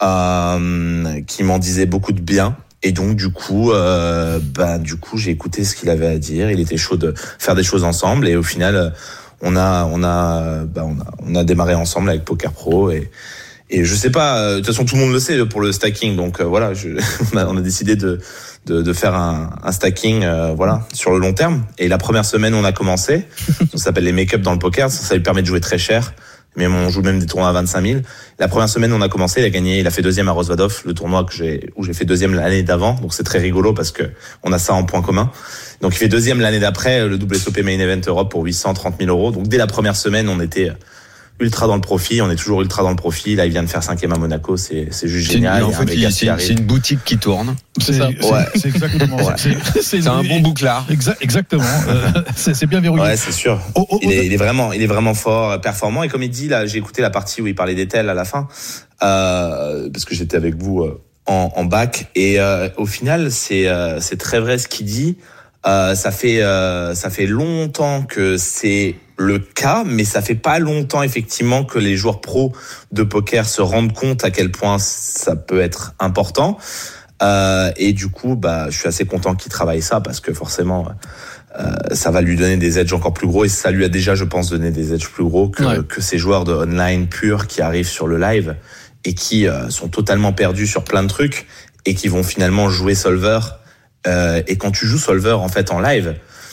euh, qui m'en disaient beaucoup de bien. Et donc du coup, euh, ben du coup, j'ai écouté ce qu'il avait à dire. Il était chaud de faire des choses ensemble. Et au final, on a, on a, ben on a, on a démarré ensemble avec Poker Pro. Et et je sais pas. De toute façon, tout le monde le sait pour le stacking. Donc euh, voilà, je, on, a, on a décidé de de, de faire un, un stacking, euh, voilà, sur le long terme. Et la première semaine, on a commencé. Ça s'appelle les make-up dans le poker. Ça, ça lui permet de jouer très cher. Mais on joue même des tournois à vingt-cinq mille. La première semaine, on a commencé, il a gagné, il a fait deuxième à Rosvadov, le tournoi que j'ai, où j'ai fait deuxième l'année d'avant. Donc c'est très rigolo parce que on a ça en point commun. Donc il fait deuxième l'année d'après, le W S O P Main Event Europe pour huit cent trente mille euros. Donc dès la première semaine, on était ultra dans le profit, on est toujours ultra dans le profit. Là, il vient de faire cinquième à Monaco, c'est, c'est juste c'est génial. Une, en fait, il, c'est, c'est une boutique qui tourne. C'est, c'est ça. C'est, ouais. c'est exactement. Ouais. C'est, c'est, c'est, c'est un bon bouclard. Exa- exactement. Euh, c'est, c'est bien verrouillé. Ouais, c'est sûr. Oh, oh, il, est, il est vraiment, il est vraiment fort, performant. Et comme il dit, là, j'ai écouté la partie où il parlait d'Etel à la fin, euh, parce que j'étais avec vous euh, en, en bac. Et euh, au final, c'est, euh, c'est très vrai ce qu'il dit. Euh, ça fait, euh, ça fait longtemps que c'est le cas, mais ça fait pas longtemps effectivement que les joueurs pros de poker se rendent compte à quel point ça peut être important. Euh, et du coup, bah, je suis assez content qu'il travaille ça parce que forcément, euh, ça va lui donner des edges encore plus gros et ça lui a déjà, je pense, donné des edges plus gros que, ouais. que ces joueurs de online purs qui arrivent sur le live et qui euh, sont totalement perdus sur plein de trucs et qui vont finalement jouer solver. Euh, et quand tu joues solver en fait en live,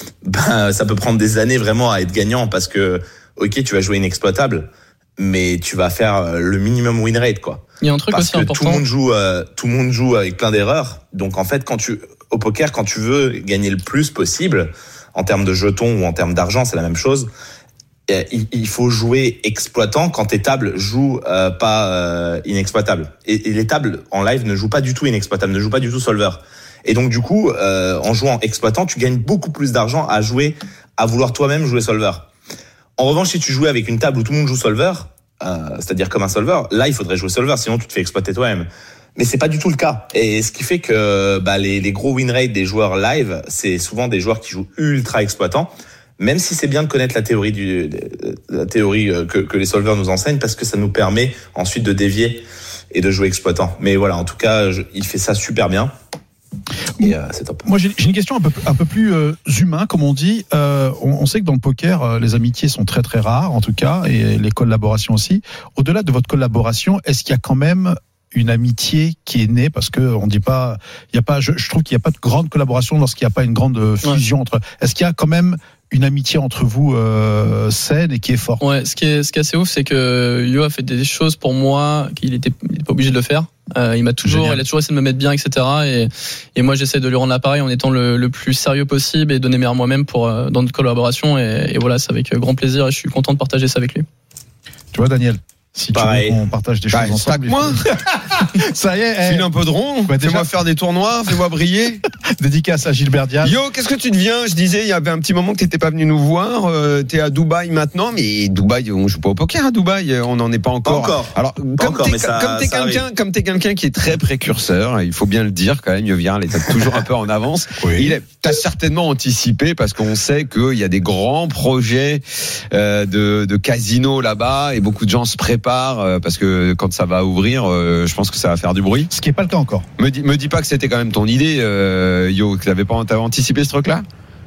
ben ça peut prendre des années vraiment à être gagnant parce que ok tu vas jouer inexploitable, mais tu vas faire le minimum win rate quoi. Il y a un truc parce aussi que important. Tout le monde joue, euh, tout le monde joue avec plein d'erreurs. Donc en fait quand tu au poker quand tu veux gagner le plus possible en termes de jetons ou en termes d'argent c'est la même chose. Il, il faut jouer exploitant quand tes tables jouent euh, pas euh, inexploitables. Et, et les tables en live ne jouent pas du tout inexploitables, ne jouent pas du tout solver. Et donc du coup, euh, en jouant exploitant, tu gagnes beaucoup plus d'argent à jouer, à vouloir toi-même jouer solver. En revanche, si tu jouais avec une table où tout le monde joue solver, euh, c'est-à-dire comme un solver, là il faudrait jouer solver, sinon tu te fais exploiter toi-même. Mais c'est pas du tout le cas. Et ce qui fait que bah, les, les gros win rates des joueurs live, c'est souvent des joueurs qui jouent ultra exploitant. Même si c'est bien de connaître la théorie du, la théorie que, que les solvers nous enseignent, parce que ça nous permet ensuite de dévier et de jouer exploitant. Mais voilà, en tout cas, je, il fait ça super bien. Et euh, c'est top. Moi, j'ai, j'ai une question un peu, un peu plus euh, humain, comme on dit. Euh, on, on sait que dans le poker, euh, les amitiés sont très très rares, en tout cas, et les collaborations aussi. Au-delà de votre collaboration, est-ce qu'il y a quand même une amitié qui est née parce que on dit pas, il y a pas, je, je trouve qu'il y a pas de grande collaboration lorsqu'il n'y a pas une grande fusion ouais. entre. Est-ce qu'il y a quand même une amitié entre vous euh, saine et qui est forte? Ouais, ce qui est, ce qui est assez ouf, c'est que Yo a fait des choses pour moi qu'il était, il était pas obligé de le faire. Euh, il m'a toujours, Génial. il a toujours essayé de me mettre bien, et cetera. Et, et moi, j'essaie de lui rendre l'appareil en étant le, le plus sérieux possible et donner meilleur moi-même pour euh, dans notre collaboration. Et, et voilà, c'est avec grand plaisir et je suis content de partager ça avec lui. Tu vois, Daniel. Si Pareil. tu veux qu'on partage des bah, choses ensemble. Moi ça y est. File un peu de rond. Bah, déjà... Fais-moi faire des tournois, fais-moi briller. Dédicace à Gilbert Diaz. Yo, qu'est-ce que tu deviens? Je disais, il y avait un petit moment que t'étais pas venu nous voir. Euh, t'es à Dubaï maintenant, mais Dubaï, on joue pas au poker à Dubaï. On n'en est pas encore. Pas encore. Alors, comme encore, t'es, mais ça, comme t'es ça quelqu'un, comme t'es quelqu'un qui est très précurseur, il faut bien le dire quand même. Yo Viral est toujours un peu en avance. Oui. Il est, t'as certainement anticipé parce qu'on sait qu'il y a des grands projets euh, de, de casino là-bas et beaucoup de gens se préparent euh, parce que quand ça va ouvrir, euh, je pense que ça va faire du bruit. Ce qui n'est pas le cas encore. Me dis, me dis pas que c'était quand même ton idée, euh, Yo, que t'avais pas t'avais anticipé ce truc-là.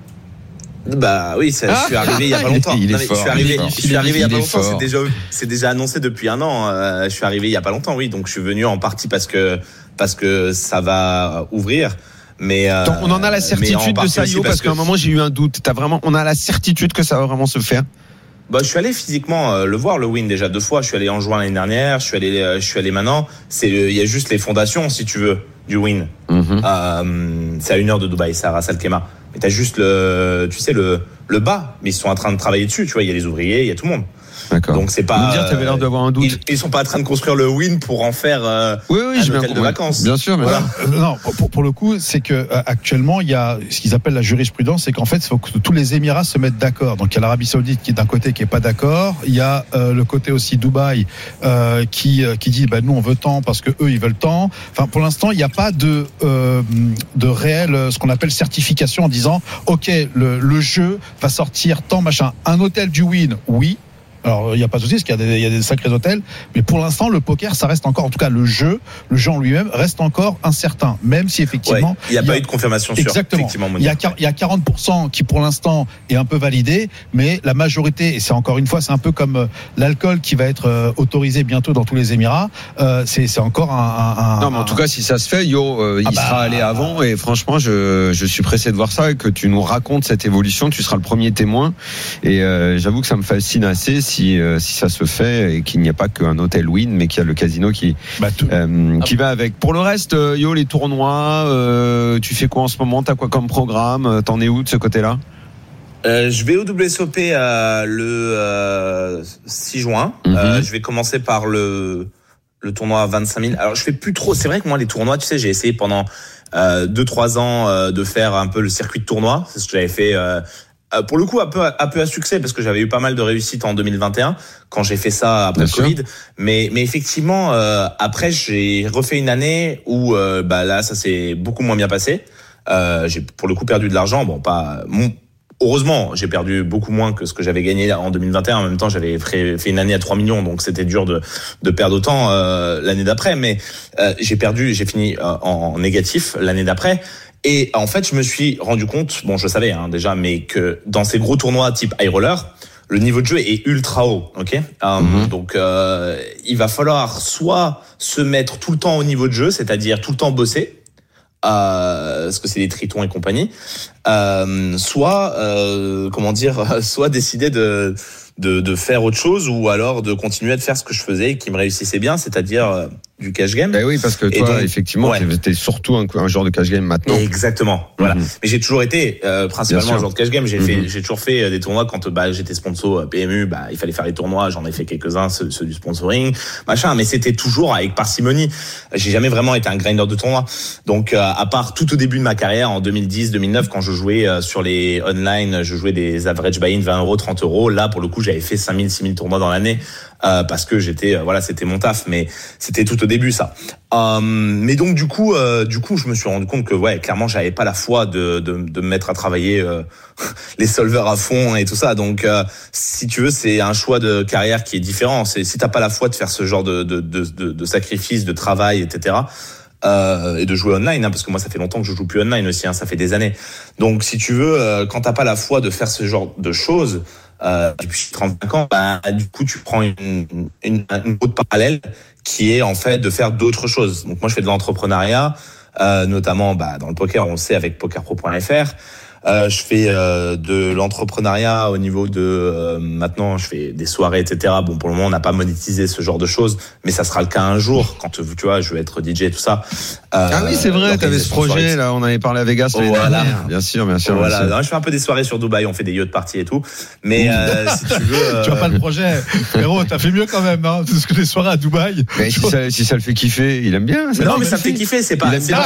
Bah oui, ça, ah, je suis arrivé il y a pas longtemps. Il est non, mais fort, je suis arrivé, il est fort. je suis arrivé il y a pas longtemps. C'est déjà, c'est déjà annoncé depuis un an. Euh, je suis arrivé il y a pas longtemps, oui. Donc je suis venu en partie parce que parce que ça va ouvrir. Mais euh, on en a la certitude de ça, Yo, parce, parce qu'à un moment j'ai eu un doute. T'as vraiment, on a la certitude que ça va vraiment se faire. Bah, je suis allé physiquement euh, le voir, le win, déjà deux fois. Je suis allé en juin l'année dernière. Je suis allé, euh, je suis allé maintenant. C'est, il y a juste les fondations, si tu veux, du win. Mm-hmm. Euh, c'est à une heure de Dubaï, c'est à Ras Al Khaimah. Mais t'as juste le, tu sais, le, le bas. Mais ils sont en train de travailler dessus. Tu vois, il y a les ouvriers, il y a tout le monde. D'accord. Donc c'est pas. Vous me dire, t'avais l'air d'avoir un doute. Ils, ils sont pas en train de construire le win pour en faire euh, oui, oui, un j'ai hôtel bien de vacances. Bien sûr, mais voilà. Euh, non, pour, pour le coup, c'est que euh, actuellement, il y a ce qu'ils appellent la jurisprudence, c'est qu'en fait, il faut que tous les Émirats se mettent d'accord. Donc il y a l'Arabie Saoudite qui est d'un côté qui est pas d'accord. Il y a euh, le côté aussi Dubaï euh, qui euh, qui dit, bah nous on veut tant parce que eux ils veulent tant. Enfin, pour l'instant, il n'y a pas de euh, de réel ce qu'on appelle certification en disant, ok, le, le jeu va sortir tant machin. Un hôtel du win, oui. Alors, il n'y a pas de souci, parce qu'il y a, des, il y a des sacrés hôtels, mais pour l'instant, le poker, ça reste encore, en tout cas, le jeu, le jeu en lui-même reste encore incertain, même si effectivement. Ouais, il n'y a, a pas eu de confirmation sur. Exactement. Effectivement, il y a, il y a quarante pour cent qui, pour l'instant, est un peu validé, mais la majorité, et c'est encore une fois, c'est un peu comme l'alcool qui va être autorisé bientôt dans tous les Émirats, euh, c'est, c'est encore un, un. Non, mais en tout cas, si ça se fait, Yo, euh, il ah bah, sera allé avant, et franchement, je, je suis pressé de voir ça, et que tu nous racontes cette évolution, tu seras le premier témoin, et euh, j'avoue que ça me fascine assez. Si, euh, si ça se fait et qu'il n'y a pas qu'un hôtel win, mais qu'il y a le casino qui, bah, euh, qui va avec. Pour le reste, euh, Yo, les tournois, euh, tu fais quoi en ce moment? T'as quoi comme programme? T'en es où de ce côté-là? Euh, je vais au W S O P euh, le euh, six juin. Mm-hmm. Euh, je vais commencer par le le tournoi à vingt-cinq mille. Alors je fais plus trop. C'est vrai que moi les tournois, tu sais, j'ai essayé pendant euh, deux trois ans euh, de faire un peu le circuit de tournoi. C'est ce que j'avais fait. Euh, Euh, pour le coup, un peu, un peu à succès, parce que j'avais eu pas mal de réussite en deux mille vingt et un quand j'ai fait ça après Bien le Covid. Sûr. Mais, mais effectivement, euh, après j'ai refait une année où, euh, bah là, ça s'est beaucoup moins bien passé. Euh, j'ai pour le coup perdu de l'argent. Bon, pas. Mon, heureusement, j'ai perdu beaucoup moins que ce que j'avais gagné en deux mille vingt et un. En même temps, j'avais fait une année à trois millions, donc c'était dur de, de perdre autant euh, l'année d'après. Mais euh, j'ai perdu, j'ai fini euh, en négatif l'année d'après. Et en fait, je me suis rendu compte, bon, je savais hein, déjà, mais que dans ces gros tournois type high roller, le niveau de jeu est ultra haut, ok. Um, mm-hmm. Donc, euh, il va falloir soit se mettre tout le temps au niveau de jeu, c'est-à-dire tout le temps bosser, euh, parce que c'est des tritons et compagnie, euh, soit, euh, comment dire, soit décider de de de faire autre chose, ou alors de continuer à faire ce que je faisais et qui me réussissait bien, c'est-à-dire euh, du cash game. Ben oui, parce que toi, donc, effectivement, ouais. t'es surtout un, un genre de cash game maintenant. Exactement. Voilà. Mm-hmm. Mais j'ai toujours été euh, principalement un genre de cash game. J'ai mm-hmm. fait, j'ai toujours fait des tournois quand bah j'étais sponsor P M U. Bah il fallait faire les tournois. J'en ai fait quelques-uns, ceux, ceux du sponsoring, machin. Mais c'était toujours avec parcimonie. J'ai jamais vraiment été un grinder de tournoi. Donc euh, à part tout au début de ma carrière en deux mille dix, deux mille neuf, quand je jouais euh, sur les online, je jouais des average buy-in vingt euros, trente euros. Là pour le coup, j'avais fait cinq mille, six mille tournois dans l'année. Euh, parce que j'étais euh, voilà c'était mon taf, mais c'était tout au début ça. Euh, mais donc du coup euh, du coup je me suis rendu compte que ouais clairement j'avais pas la foi de de, de me mettre à travailler euh, les solvers à fond et tout ça. Donc euh, si tu veux c'est un choix de carrière qui est différent. C'est si t'as pas la foi de faire ce genre de de de de, de sacrifice, de travail, et cetera. Euh, et de jouer online, hein, parce que moi ça fait longtemps que je joue plus online aussi, hein, ça fait des années. Donc si tu veux, euh, quand t'as pas la foi de faire ce genre de choses, euh, depuis trente-cinq ans, bah, du coup tu prends une, une, une route parallèle qui est en fait de faire d'autres choses. Donc moi je fais de l'entrepreneuriat, euh, notamment bah, dans le poker, on le sait avec pokerpro point f r. Euh, je fais euh, de l'entrepreneuriat au niveau de euh, maintenant je fais des soirées, et cetera. Bon, pour le moment on n'a pas monétisé ce genre de choses, mais ça sera le cas un jour quand tu vois je vais être D J et tout ça. Euh, ah oui c'est vrai, t'avais ce projet là, on avait parlé à Vegas. Oh, voilà. Bien sûr, bien sûr. Voilà, non, je fais un peu des soirées sur Dubaï, on fait des yacht parties et tout, mais euh, si tu veux. Euh... Tu vois pas le projet, frérot, t'as fait mieux quand même, hein, parce que les soirées à Dubaï. Mais si ça, si ça le fait kiffer, il aime bien. Mais non, mais ça me fait kiffer, c'est pas. Il aime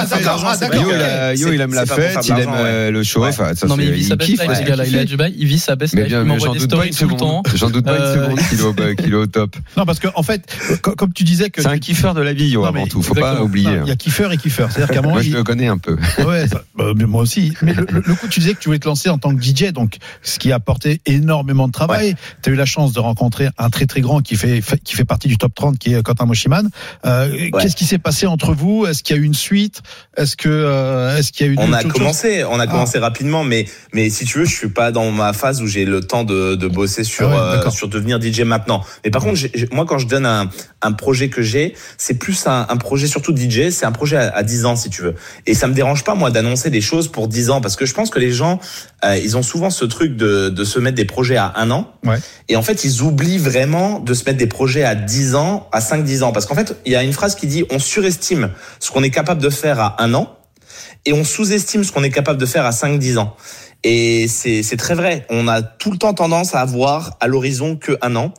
bien. Yo, il aime la fête, il aime le show. Ça, non mais il vit sa best life, ce gars-là. Il est à Dubaï, il vit sa best life. Il m'envoie des stories tout le temps. J'en doute pas une seconde qu'il est au top. Non, parce que en fait, comme tu disais que c'est un kiffeur de la vie, Yo, avant tout. Faut pas oublier. Il y a kiffeur et kiffeur. C'est-à-dire qu'à un moment, moi je le connais un peu. Ouais, moi aussi. Mais le coup, tu disais que tu voulais te lancer en tant que D J, donc ce qui a apporté énormément de travail. Tu as eu la chance de rencontrer un très très grand qui fait qui fait partie du top trente, qui est Quentin Moshiman. Qu'est-ce qui s'est passé entre vous? Est-ce qu'il y a eu une suite? Est-ce que est-ce qu'il y a eu On a commencé, on a commencé rapidement, mais mais si tu veux, je suis pas dans ma phase où j'ai le temps de, de bosser sur ah ouais, euh, sur devenir D J maintenant. Mais par contre, j'ai, moi quand je donne un un projet que j'ai, c'est plus un, un projet surtout D J, c'est un projet à, à dix ans si tu veux. Et ça me dérange pas moi d'annoncer des choses pour dix ans parce que je pense que les gens euh, ils ont souvent ce truc de de se mettre des projets à un an. Ouais. Et en fait, ils oublient vraiment de se mettre des projets à dix ans, à cinq dix ans parce qu'en fait, il y a une phrase qui dit on surestime ce qu'on est capable de faire à un an et on sous-estime ce qu'on est capable de faire à cinq dix ans. Et c'est, c'est très vrai. On a tout le temps tendance à avoir à l'horizon que un an.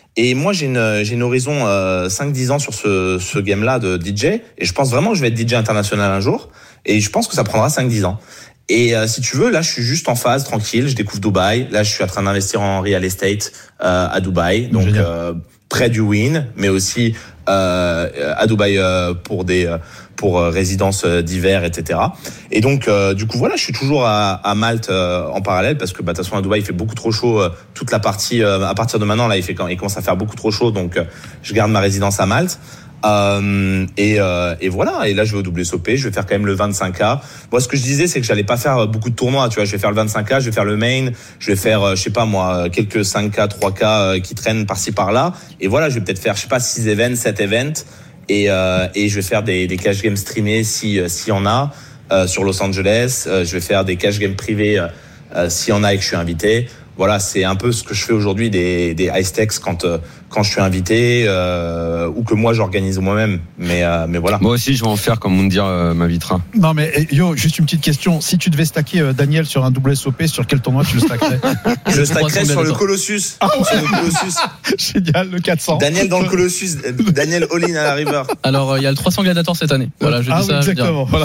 Et moi, j'ai une, j'ai une horizon euh, cinq dix ans sur ce, ce game-là de D J. Et je pense vraiment que je vais être D J international un jour. Et je pense que ça prendra cinq dix ans. Et euh, si tu veux, là, je suis juste en phase, tranquille. Je découvre Dubaï. Là, je suis en train d'investir en real estate euh, à Dubaï. Donc, euh, près du Win, mais aussi euh, à Dubaï euh, pour des... Euh, pour euh, résidences d'hiver, et cetera. Et donc, euh, du coup, voilà, je suis toujours à, à Malte euh, en parallèle parce que, bah, de toute façon, à Dubaï, il fait beaucoup trop chaud. Euh, toute la partie, euh, à partir de maintenant, là, il fait quand il commence à faire beaucoup trop chaud, donc euh, je garde ma résidence à Malte. Euh, et, euh, et voilà. Et là, je vais au W S O P. Je vais faire quand même le vingt-cinq K. Moi, ce que je disais, c'est que j'allais pas faire beaucoup de tournois. Tu vois, je vais faire le vingt-cinq K, je vais faire le main, je vais faire, euh, je sais pas moi, quelques cinq K, trois K euh, qui traînent par-ci par-là. Et voilà, je vais peut-être faire, je sais pas, six events, sept events. Et, euh, et je vais faire des, des cash games streamés si s'il y en a euh, sur Los Angeles. Euh, je vais faire des cash games privés euh, euh, s'il y en a et que je suis invité. Voilà, c'est un peu ce que je fais aujourd'hui des, des high stakes quand euh, quand je suis invité euh, ou que moi j'organise moi-même. Mais euh, mais voilà. Moi aussi, je vais en faire comme Moundir euh, m'invitera. Non mais yo, juste une petite question. Si tu devais stacker euh, Daniel sur un W S O P, sur quel tournoi tu le stackerais? Je le stackerais sur le Colossus. Ah ouais. Sur le Colossus. Génial, le quatre cents. Daniel dans le Colossus. Daniel all-in à la river. Alors, il euh, y a le trois cents Gladiator cette année. Voilà, je ah dis oui, ça. exactement. Voilà.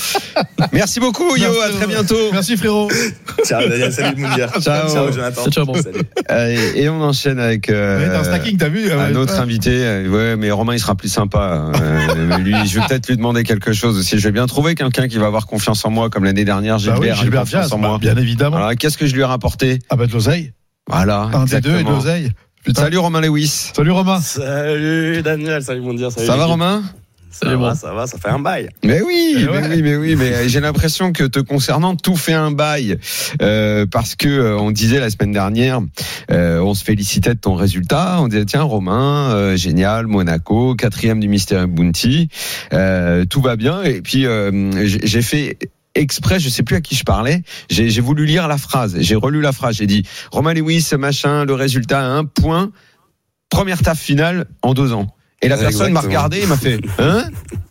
Merci beaucoup, Yo. Merci, à très bientôt. Merci frérot. Ciao Daniel, salut Moundir. Ciao. Ciao Jonathan. Ciao, bon. Salut. Euh, et on enchaîne avec euh, Ouais, dans le stacking, t'as vu un euh, autre ouais. invité. Euh, Ouais, mais Romain, il sera plus sympa. Euh, lui, je vais peut-être lui demander quelque chose aussi. Je vais bien trouver quelqu'un qui va avoir confiance en moi, comme l'année dernière. Bah Gilbert, oui, a eu Gilbert confiance Diaz, en bah, moi. bien évidemment. Alors, qu'est-ce que je lui ai rapporté? Ah bah de l'oseille. Voilà. Un des deux et de exactement. l'oseille. Putain. Salut Romain Lewis. Salut Romain. Salut Daniel, salut Moundir, salut. Ça va l'équipe. Romain? Ça Salut, va, bon. ça va, ça fait un bail. Mais oui, Eh mais ouais. oui, mais oui, mais j'ai l'impression que te concernant, tout fait un bail euh, parce que euh, on disait la semaine dernière, euh, on se félicitait de ton résultat, on disait tiens Romain, euh, génial, Monaco, quatrième du Mystère Bounty, euh, tout va bien. Et puis euh, j'ai j'ai fait exprès, je sais plus à qui je parlais, j'ai j'ai voulu lire la phrase, j'ai relu la phrase, j'ai dit Romain Lewis, machin, le résultat à un point, première taf finale en deux ans. Et la personne m'a Exactement. regardé et m'a fait hein.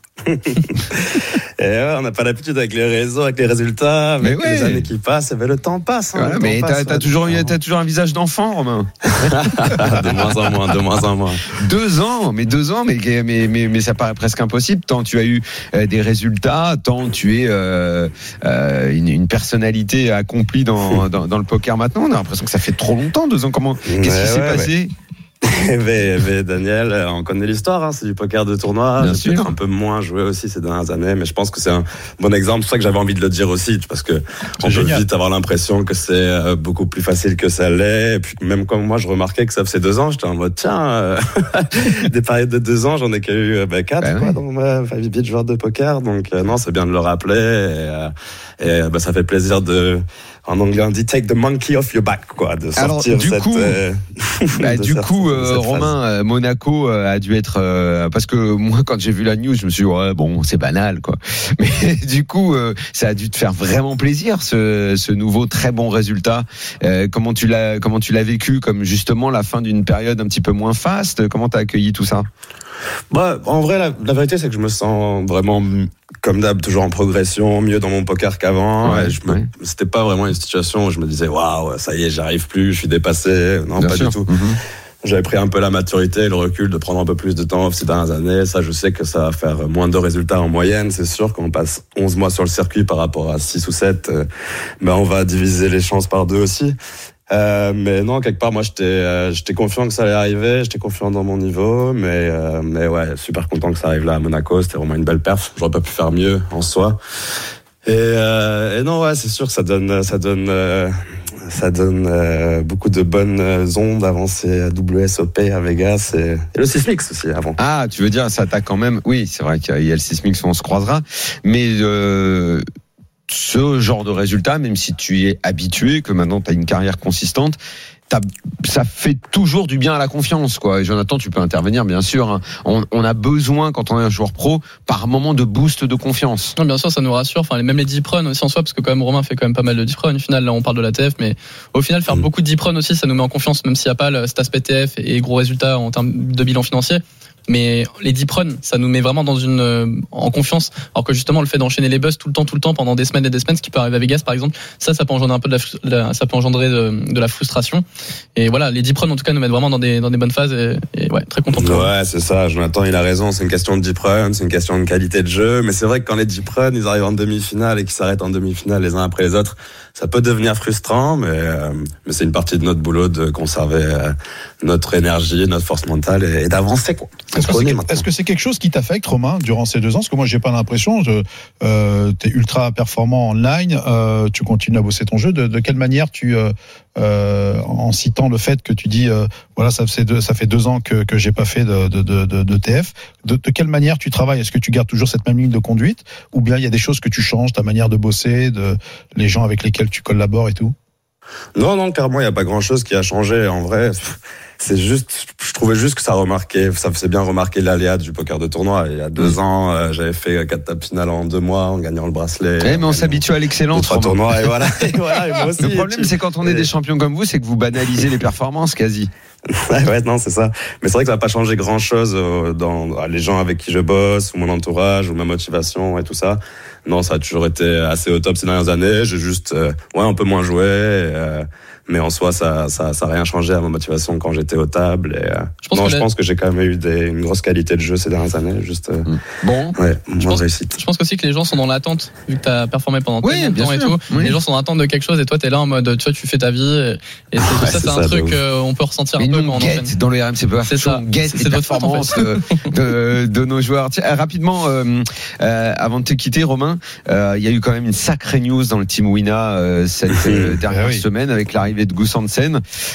Et ouais, on n'a pas l'habitude avec les réseaux, avec les résultats, avec Mais ouais. les années qui passent, et ben le temps passe. Hein, Voilà, le mais temps t'as passe, t'as ouais, toujours, le temps. t'as toujours un visage d'enfant, Romain. De moins en moins, de moins en moins. Deux ans, mais deux ans, mais, mais, mais, mais ça paraît presque impossible. Tant tu as eu euh, des résultats, tant tu es euh, euh, une, une personnalité accomplie dans, dans, dans le poker maintenant. On a l'impression que ça fait trop longtemps, deux ans. Comment, qu'est-ce Ouais, qui s'est ouais, passé? mais, mais Daniel, on connaît l'histoire, hein, c'est du poker de tournoi. Bien J'ai sûr. peut-être un peu moins joué aussi ces dernières années, mais je pense que c'est un bon exemple. C'est pour ça que j'avais envie de le dire aussi, parce que on peut génial. vite avoir l'impression que c'est euh, beaucoup plus facile que ça l'est. Et puis même comme moi, je remarquais que ça faisait deux ans, j'étais en mode tiens, euh, des périodes de deux ans, j'en ai qu'à eu euh, bah, quatre Bah quoi, oui. dans ma vie de joueur de poker. Donc euh, non, c'est bien de le rappeler. Et, euh, et bah, ça fait plaisir de, en anglais on dit take the monkey off your back, quoi, de sortir Alors, du cette. coup, euh, Bah, de du sortir coup, de euh, cette Romain, euh, Monaco euh, a dû être euh, parce que moi, quand j'ai vu la news, je me suis dit ouais, bon, c'est banal, quoi. Mais du coup, euh, ça a dû te faire vraiment plaisir ce, ce nouveau très bon résultat. Euh, comment tu l'as, comment tu l'as vécu, comme justement la fin d'une période un petit peu moins faste. Comment t'as accueilli tout ça? Bah, en vrai, la, la vérité, c'est que je me sens vraiment, comme d'hab, toujours en progression, mieux dans mon poker qu'avant. Ouais, et je me, ouais. C'était pas vraiment une situation où je me disais, waouh, ça y est, j'arrive plus, je suis dépassé. Non, Bien pas sûr. du tout. Mhm. J'avais pris un peu la maturité et le recul de prendre un peu plus de temps off ces dernières années. Ça, je sais que ça va faire moins de résultats en moyenne. C'est sûr qu'on passe onze mois sur le circuit par rapport à six ou sept. Euh, ben, on va diviser les chances par deux aussi. Euh, mais non, quelque part, moi, j'étais, euh, j'étais confiant que ça allait arriver, j'étais confiant dans mon niveau, mais, euh, mais ouais, super content que ça arrive là à Monaco. C'était vraiment une belle perf. J'aurais pas pu faire mieux en soi. Et, euh, et non, ouais, c'est sûr que ça donne, ça donne, euh, ça donne euh, beaucoup de bonnes ondes avant ces W S O P à Vegas et, et le Sysmix aussi avant. Ah, tu veux dire, ça t'a quand même. Oui, c'est vrai qu'il y a le Sysmix, on se croisera, mais. Euh... Ce genre de résultat, même si tu y es habitué, que maintenant tu as une carrière consistante, t'as, ça fait toujours du bien à la confiance, quoi. Et Jonathan, tu peux intervenir, bien sûr. Hein. On, on a besoin, quand on est un joueur pro, par moment de boost de confiance. Non, bien sûr, ça nous rassure. Enfin, même les deep runs aussi en soi, parce que quand même Romain fait quand même pas mal de deep runs. Au final, là, on parle de la T F, mais au final, faire Mmh. beaucoup de deep runs aussi, ça nous met en confiance, même s'il n'y a pas le, cet aspect T F et gros résultats en termes de bilan financier. mais les deep runs, ça nous met vraiment dans une euh, en confiance. Alors que justement, le fait d'enchaîner les buzz tout le temps, tout le temps, pendant des semaines et des semaines, ce qui peut arriver à Vegas, par exemple, ça, ça peut engendrer un peu de la, la ça peut engendrer de, de la frustration. Et voilà, les deep runs, en tout cas, nous mettent vraiment dans des dans des bonnes phases. Et, et ouais, très content. Ouais, c'est ça. Jonathan, il a raison. C'est une question de deep run, c'est une question de qualité de jeu. Mais c'est vrai que quand les deep runs, ils arrivent en demi-finale et qu'ils s'arrêtent en demi-finale les uns après les autres, ça peut devenir frustrant, mais, euh, mais c'est une partie de notre boulot de conserver euh, notre énergie, notre force mentale et, et d'avancer, quoi. Est-ce que, c'est, est-ce que c'est quelque chose qui t'affecte, Romain, durant ces deux ans? Parce que moi, j'ai pas l'impression. Tu euh, es ultra performant online, euh, tu continues à bosser ton jeu. De, de quelle manière tu, euh, euh, en citant le fait que tu dis, euh, voilà, ça fait deux, ça fait deux ans que que j'ai pas fait de de de, de, de T F. De, de quelle manière tu travailles? Est-ce que tu gardes toujours cette même ligne de conduite, ou bien il y a des choses que tu changes, ta manière de bosser, de les gens avec lesquels tu collabores et tout? Non, non, clairement, il n'y a pas grand-chose qui a changé. En vrai, c'est juste, je trouvais juste que ça remarquait, ça faisait bien remarquer l'aléa du poker de tournoi. Il y a deux ans, euh, j'avais fait quatre tables finales en deux mois en gagnant le bracelet. Ouais, mais on s'habitue à l'excellence. Trois tournois, et voilà. Et voilà et moi aussi, le problème, c'est quand on est des champions comme vous, c'est que vous banalisez les performances quasi. Ouais, ouais, non, c'est ça. Mais c'est vrai que ça n'a pas changé grand-chose dans les gens avec qui je bosse, ou mon entourage, ou ma motivation et tout ça. Non, ça a toujours été assez au top ces dernières années. J'ai juste, euh, ouais, un peu moins joué. Euh, mais en soi, ça, ça, ça a rien changé à ma motivation quand j'étais aux tables. Et, euh, je pense non, que je la... pense que j'ai quand même eu des, une grosse qualité de jeu ces dernières années. Juste, euh, bon, ouais, moins je pense, réussite. Je pense aussi que les gens sont dans l'attente, vu que tu as performé pendant oui, tellement de temps et tout. Oui. Les gens sont dans l'attente de quelque chose et toi, tu es là en mode, tu vois, tu fais ta vie. Et, et c'est, ouais, ça, c'est, c'est un ça, truc qu'on peut ressentir mais un peu quand on enchaîne. Dans le R M C Poker Show, on guette les performances en fait. de, de, de nos joueurs. Tiens, rapidement, euh, euh, avant de te quitter, Romain, il euh, y a eu quand même une sacrée news dans le Team Wina euh, cette euh, dernière oui. semaine avec l'arrivée de Gus Hansen.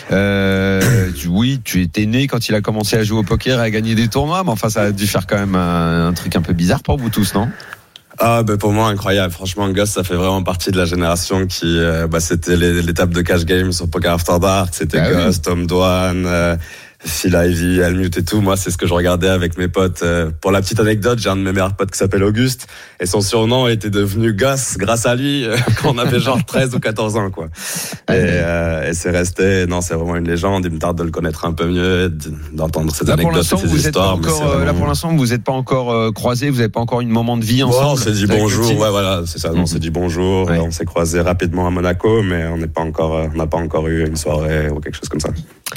Euh, tu, oui, tu étais né quand il a commencé à jouer au poker et à gagner des tournois, mais enfin, ça a dû faire quand même un, un truc un peu bizarre pour vous tous, non? Ah, ben pour moi incroyable. Franchement, Gus, ça fait vraiment partie de la génération qui, euh, bah, c'était les, l'étape de cash game sur Poker After Dark. C'était ah, Gus, oui. Tom Dwan. Euh, Phil Ivey, Helmut et tout. Moi, c'est ce que je regardais avec mes potes. Pour la petite anecdote, j'ai un de mes meilleurs potes qui s'appelle Auguste. Et son surnom était devenu Gus grâce à lui quand on avait genre treize ou quatorze ans, quoi. Et, euh, et c'est resté, non, c'est vraiment une légende. Il me tarde de le connaître un peu mieux, d'entendre ces là, anecdotes et ces histoires. Encore, mais vraiment... Là, pour l'instant, vous n'êtes pas encore euh, croisés, vous n'avez pas encore eu un moment de vie ensemble. Ouais, on s'est dit bonjour. Ouais, voilà, c'est ça. Mm-hmm. On s'est dit bonjour. Ouais. On s'est croisés rapidement à Monaco, mais on n'est pas encore, on n'a pas encore eu une soirée ou quelque chose comme ça.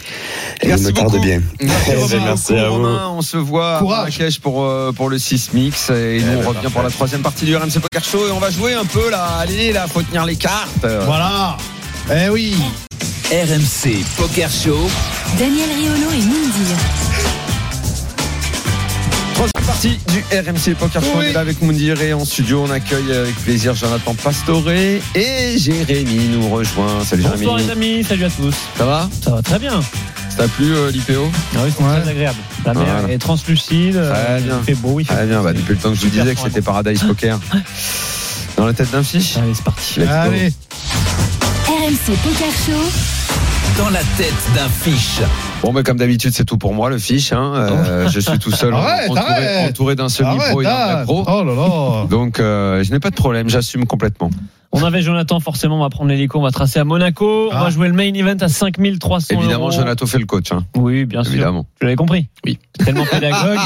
Et merci beaucoup. Bien. Merci, Romain, merci à vous. Romain, on se voit Courage. à Marrakech pour, euh, pour le six mix. Et nous, on revient parfait. pour la troisième partie du R M C Poker Show. Et on va jouer un peu là. Allez, là, faut tenir les cartes. Voilà. Eh oui. R M C Poker Show. Daniel Riolo et Moundir. Troisième partie du R M C Poker Show. Oui. On est là avec Moundir et en studio, on accueille avec plaisir Jonathan Pastore et Jérémy nous rejoint. Salut Jérémy. Bonsoir les amis, salut à tous. Ça va? Ça va très bien. Ça t'a plu euh, l'I P O? Ah oui, c'est ouais. très agréable. La mer voilà. est translucide, euh, il fait beau, il fait ah, bien. Bah, depuis le temps que je vous disais que c'était Paradise Poker. Dans la tête d'un fiche. Allez, c'est parti. Let's Allez. R M C Poker Show. Dans la tête d'un fiche. Bon, mais comme d'habitude, c'est tout pour moi, le fiche. Hein. Euh, je suis tout seul, arrête, entouré, arrête. entouré d'un semi-pro arrête, et d'un vrai pro. Oh là là. Donc, euh, je n'ai pas de problème, j'assume complètement. On avait Jonathan, forcément, on va prendre l'hélico, on va tracer à Monaco. Ah. On va jouer le main event à cinq mille trois cents Évidemment, euros. Jonathan fait le coach. Hein. Oui, bien sûr. Évidemment. Vous l'avez compris? Oui. Tellement pédagogue.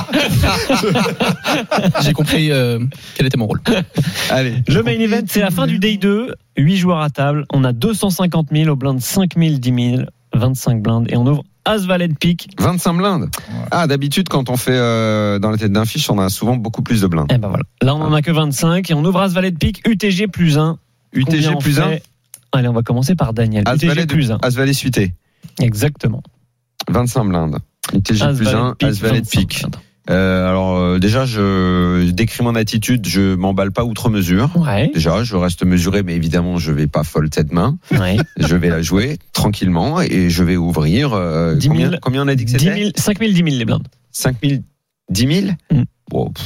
J'ai compris euh, quel était mon rôle. Allez. Le main event, c'est la fin du day deux. huit joueurs à table. On a deux cent cinquante mille au blind, cinq mille, dix mille, vingt-cinq blindes. Et on ouvre As-Valet de pique. vingt-cinq blindes. Ouais. Ah, d'habitude, quand on fait euh, dans la tête d'un fiche, on a souvent beaucoup plus de blindes. Et ben voilà. Là, on en a que vingt-cinq. Et on ouvre As-Valet de pique, U T G plus un. U T G plus un. Allez, on va commencer par Daniel. As-Valet U T G plus un. As-Valet suité. Exactement. vingt-cinq blindes. U T G plus un, As-Valet de pique. Euh, alors euh, déjà, je décris mon attitude. Je m'emballe pas outre mesure. Ouais. Déjà, je reste mesuré, mais évidemment, je vais pas fold cette main. Ouais. Je vais la jouer tranquillement et je vais ouvrir. Euh, combien, combien on a dit que c'était? cinq mille, dix mille les blindes. cinq mille, dix mille. Mm. Bon, pff,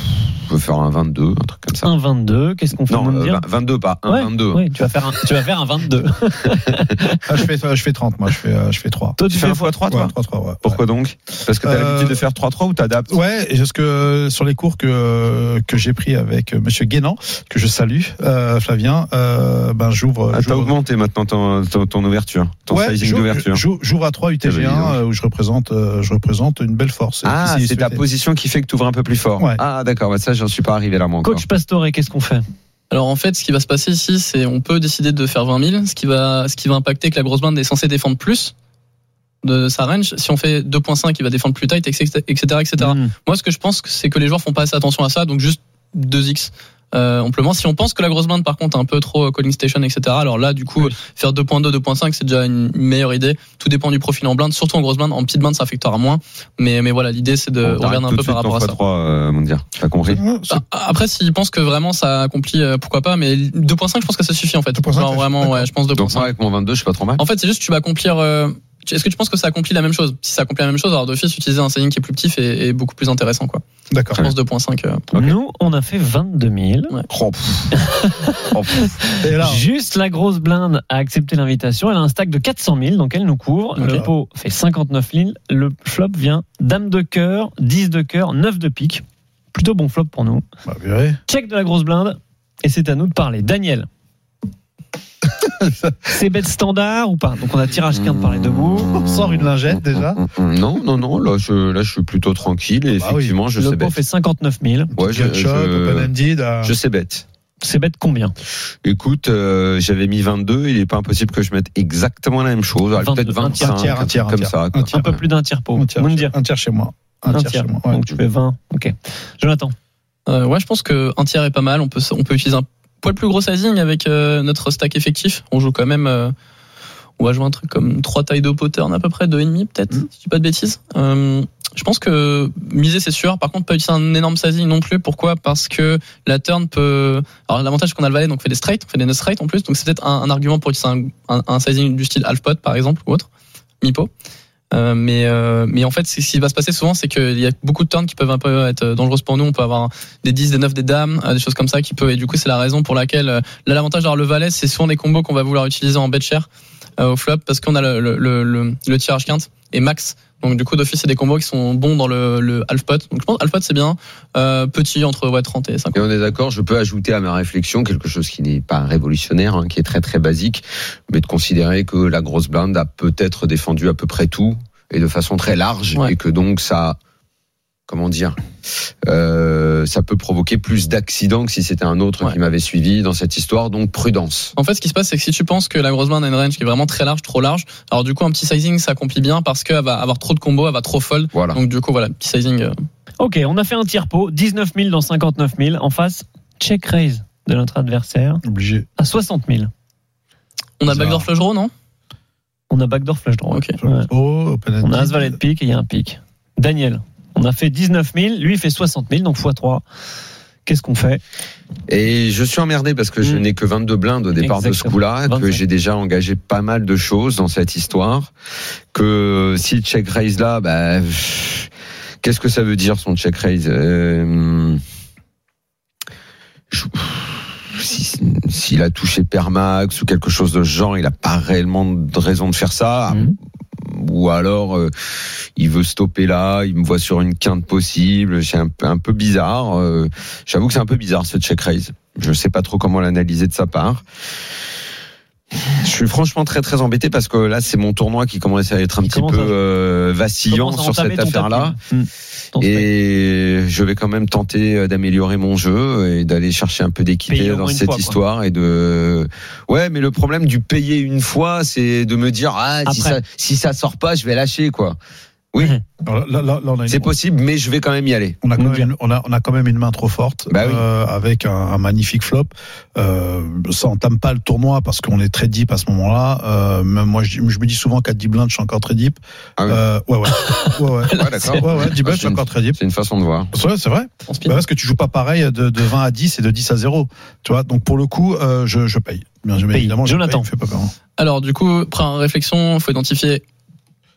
je peux faire un vingt-deux, un truc comme ça. Un vingt-deux, qu'est-ce qu'on fait? Non, de euh, dire vingt-deux, pas un ouais, vingt-deux. Oui, tu vas faire un, tu vas faire un vingt-deux. Ah, je fais, je fais trente, moi, je fais, euh, je fais trois. Toi, Tu fais un fois trois, toi? Ouais, trois, trois, ouais. Pourquoi donc? Parce que t'as Euh, l'habitude de faire trois trois ou t'adaptes? Ouais, et parce que sur les cours que que j'ai pris avec Monsieur Guénan, que je salue, euh, Flavien, euh, ben j'ouvre. Ah, t'as j'ouvre- augmenté maintenant ton, ton, ton ouverture, ton Ouais, sizing j'ouvre, d'ouverture. j'ouvre j'ouvre à trois U T G Eh ben, dis un donc. euh, où je représente, euh, je représente une belle force. Ah, Si- c'est si- ta position qui fait que tu ouvres un peu plus fort. Ouais. Ah, d'accord, bah ça, j'en suis pas arrivé là, moi encore. Coach Pastore, qu'est-ce qu'on fait? Alors en fait, ce qui va se passer ici, c'est on peut décider de faire vingt mille, ce qui va, ce qui va impacter que la grosse blinde est censée défendre plus de sa range. Si on fait deux virgule cinq, il va défendre plus tight, et cetera, et cetera, et cetera. Mmh. Moi, ce que je pense, c'est que les joueurs font pas assez attention à ça, donc juste deux X. Euh, amplement. Si on pense que la grosse blinde, par contre, est un peu trop calling station, et cetera. Alors là, du coup, oui. faire deux virgule deux, deux virgule cinq, c'est déjà une meilleure idée. Tout dépend du profil en blinde, surtout en grosse blinde. En petite blinde, ça affectera moins. Mais, mais voilà, l'idée, c'est de Bon, regarder un peu par rapport à ça. trois, euh, Mondia. T'as compris? Ouais, Après, s'ils pensent que vraiment ça accomplit, euh, pourquoi pas, mais deux virgule cinq, je pense que ça suffit en fait. deux virgule cinq, Genre vraiment, ouais, je pense deux virgule Donc, moi, cinq. avec mon vingt-deux, je suis pas trop mal. En fait, c'est juste que tu vas accomplir. Euh, est-ce que tu penses que ça accomplit la même chose? Si ça accomplit la même chose, alors d'office, utiliser un sizing qui est plus petit est, est beaucoup plus intéressant, quoi. D'accord. Je pense deux virgule cinq. Euh, Okay. Nous, on a fait vingt-deux mille. Ouais. Oh, pff. Oh, pff. Et là, Juste la grosse blinde a accepté l'invitation. Elle a un stack de quatre cent mille, donc elle nous couvre. Ok. Le pot fait cinquante-neuf mille. Le flop vient dame de cœur, dix de cœur, neuf de pique. Plutôt bon flop pour nous. bah, vous verrez. Check de la grosse blinde. Et c'est à nous de parler. Daniel. C'est bête standard ou pas? Donc on a tirage quinte par les deux bouts. On sort une lingette déjà. Non, non, non, là je, là, je suis plutôt tranquille et Bah oui. effectivement, je Le sais pot bête. fait cinquante-neuf mille. Ouais, je, Gutshot, open-ended. euh, je, je sais bête. C'est bête combien? Écoute, euh, j'avais mis vingt-deux, il est pas impossible que je mette exactement la même chose. Alors, vingt-deux, peut-être un vingt-cinq, un tiers, un tiers, un comme tiers. ça. Un quoi. tiers. Un peu plus d'un tiers pot. un tiers, Moundir. un tiers chez moi. Un, Un tiers, tiers. chez moi. Ouais. Donc tu fais vingt. Ok. Jonathan. euh, ouais, je pense que un tiers est pas mal. On peut, on peut utiliser un poil plus gros sizing avec euh, notre stack effectif. On joue quand même. Euh, on va jouer un truc comme trois tailles de pot turn à peu près, deux et demi peut-être, Mm. si je dis pas de bêtises. Euh, je pense que miser c'est sûr. Par contre, pas utiliser un énorme sizing non plus. Pourquoi? Parce que la turn peut. Alors l'avantage c'est qu'on a le valet, donc on fait des straight, on fait des nut straight en plus. Donc c'est peut-être un, un argument pour utiliser un, un, un sizing du style half pot par exemple ou autre, mi pot. Euh, mais euh, mais en fait, ce qui va se passer souvent, c'est qu'il y a beaucoup de turns qui peuvent un peu être dangereuses pour nous. On peut avoir des dix, des neuf, des dames, euh, des choses comme ça qui peut. Et du coup, c'est la raison pour laquelle euh, là, l'avantage d'avoir le valet, c'est souvent des combos qu'on va vouloir utiliser en bet share euh, au flop parce qu'on a le le, le, le, le tirage quinte et max. Donc du coup, d'office, c'est des combos qui sont bons dans le, le half pot. Donc je pense half pot c'est bien. Euh, petit entre ouais, trente et cinquante. Et on est d'accord, je peux ajouter à ma réflexion quelque chose qui n'est pas révolutionnaire, hein, qui est très très basique, mais de considérer que la grosse blinde a peut-être défendu à peu près tout et de façon très large, Ouais. et que donc ça, comment dire, euh, ça peut provoquer plus d'accidents que si c'était un autre Ouais. qui m'avait suivi dans cette histoire, donc prudence. En fait, ce qui se passe, c'est que si tu penses que la grosse blinde a une range qui est vraiment très large, trop large, alors du coup, un petit sizing, ça accomplit bien parce qu'elle va avoir trop de combos, elle va trop fold. Voilà. Donc du coup, voilà, petit sizing. euh, Ok, on a fait un tiers pot. dix-neuf mille dans cinquante-neuf mille. En face, check raise de notre adversaire Obligé. à soixante mille. On a Ça. backdoor flush draw, non? On a backdoor flush draw. Ok. Ouais. Oh, open-ended. On a as valet de pique et il y a un pique. Daniel, on a fait dix-neuf mille, lui il fait soixante mille, donc fois trois. Qu'est-ce qu'on fait? Et je suis emmerdé parce que je Mm. n'ai que vingt-deux blindes au départ de ce Exactement. coup-là, que vingt-cinq. j'ai déjà engagé pas mal de choses dans cette histoire, que si le check raise là, bah, pff, qu'est-ce que ça veut dire son check raise? euh, je- si- S'il a touché Permax ou quelque chose de ce genre, il a pas réellement de raison de faire ça. Mhm. Ou alors euh, il veut stopper là, il me voit sur une quinte possible, c'est un peu, un peu bizarre. Euh, j'avoue que c'est un peu bizarre ce check raise. Je sais pas trop comment l'analyser de sa part. Je suis franchement très très embêté parce que là c'est mon tournoi qui commence à être un Il petit commence peu à- euh, vacillant Commence à sur entamer cette ton affaire-là. tapis. Mmh. Ton spec. Et je vais quand même tenter d'améliorer mon jeu et d'aller chercher un peu d'équité Payer au dans moins une cette fois, quoi. histoire et de. Ouais, mais le problème du payer une fois, c'est de me dire ah si Après. ça si ça sort pas, je vais lâcher quoi. Oui, Alors, là, là, là, on a une- c'est possible, mais je vais quand même y aller. On a, quand Nous même une, on, a, on a quand même une main trop forte, Bah oui. euh, avec un, un magnifique flop. Euh, ça entame pas le tournoi parce qu'on est très deep à ce moment-là. Euh, même moi, je, je me dis souvent qu'à dix blindes, je suis encore très deep. Ah oui. euh, ouais, ouais. ouais, ouais. Ouais, d'accord. Ouais, ouais, dix Ah, blindes, je c'est suis une- encore très deep. C'est une façon de voir. Ouais, c'est vrai. En speed. Bah, parce que tu joues pas pareil de, de vingt à dix et de dix à zéro. Tu vois, donc pour le coup, euh, je, je paye. Bien, je- Paye. évidemment, je Jonathan. paye, fais pas peur. Alors du coup, après réflexion, il faut identifier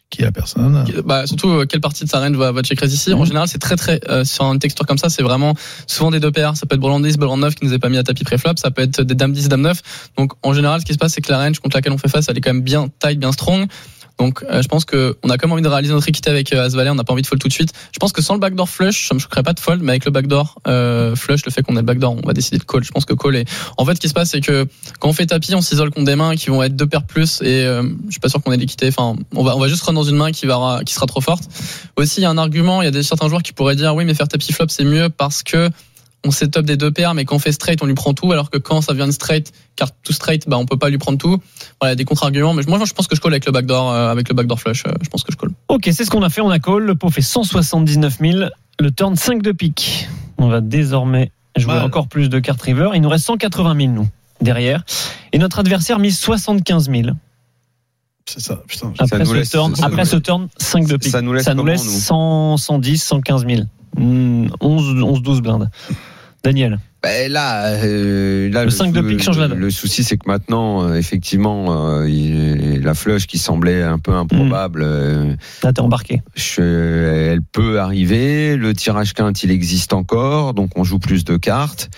qui est la personne. Bah, surtout, euh, quelle partie de sa range va, va check raise ici. Mmh. En général, c'est très, très, euh, sur une texture comme ça, c'est vraiment souvent des deux paires. Ça peut être Breland dix, Breland neuf qui nous est pas mis à tapis pré-flop. Ça peut être des Dame dix, Dame neuf. Donc, en général, ce qui se passe, c'est que la range contre laquelle on fait face, elle est quand même bien tight, bien strong. Donc, euh, je pense que on a quand même envie de réaliser notre équité avec euh, As-Valet. On n'a pas envie de fold tout de suite. Je pense que sans le backdoor flush, ça me choquerait pas de fold, mais avec le backdoor euh, flush, le fait qu'on ait le backdoor, on va décider de call. Je pense que call est. En fait, ce qui se passe, c'est que quand on fait tapis, on s'isole contre des mains qui vont être deux paires plus, et euh, je suis pas sûr qu'on ait l'équité. Enfin, on va, on va juste run dans une main qui va, qui sera trop forte. Aussi, il y a un argument. Il y a des certains joueurs qui pourraient dire, oui, mais faire tapis flop, c'est mieux parce que on setup des deux paires, mais quand on fait straight, on lui prend tout, alors que quand ça vient de straight, carte tout straight, bah on peut pas lui prendre tout. Voilà, des contre-arguments, mais moi je pense que je call avec le backdoor, euh, avec le backdoor flush. Euh, je pense que je call. Ok, c'est ce qu'on a fait, on a call. Le pot fait cent soixante-dix-neuf mille. Le turn cinq de pique. On va désormais jouer Mal. encore plus de cartes river. Il nous reste cent quatre-vingt mille nous derrière, et notre adversaire mise soixante-quinze mille. C'est ça, putain. Après, ça ce, laisse, turn, après ce turn cinq de pique. Ça nous laisse, ça nous laisse comment, cent, cent dix, cent quinze mille. Mmh, onze, douze blindes. Daniel. Ben là, euh, là, le, le cinq de pique change la donne. Le souci, c'est que maintenant, euh, effectivement, euh, il, la flush qui semblait un peu improbable. Mmh. Euh, là, t'es embarqué. Je, elle peut arriver. Le tirage quinte, il existe encore, donc on joue plus de cartes.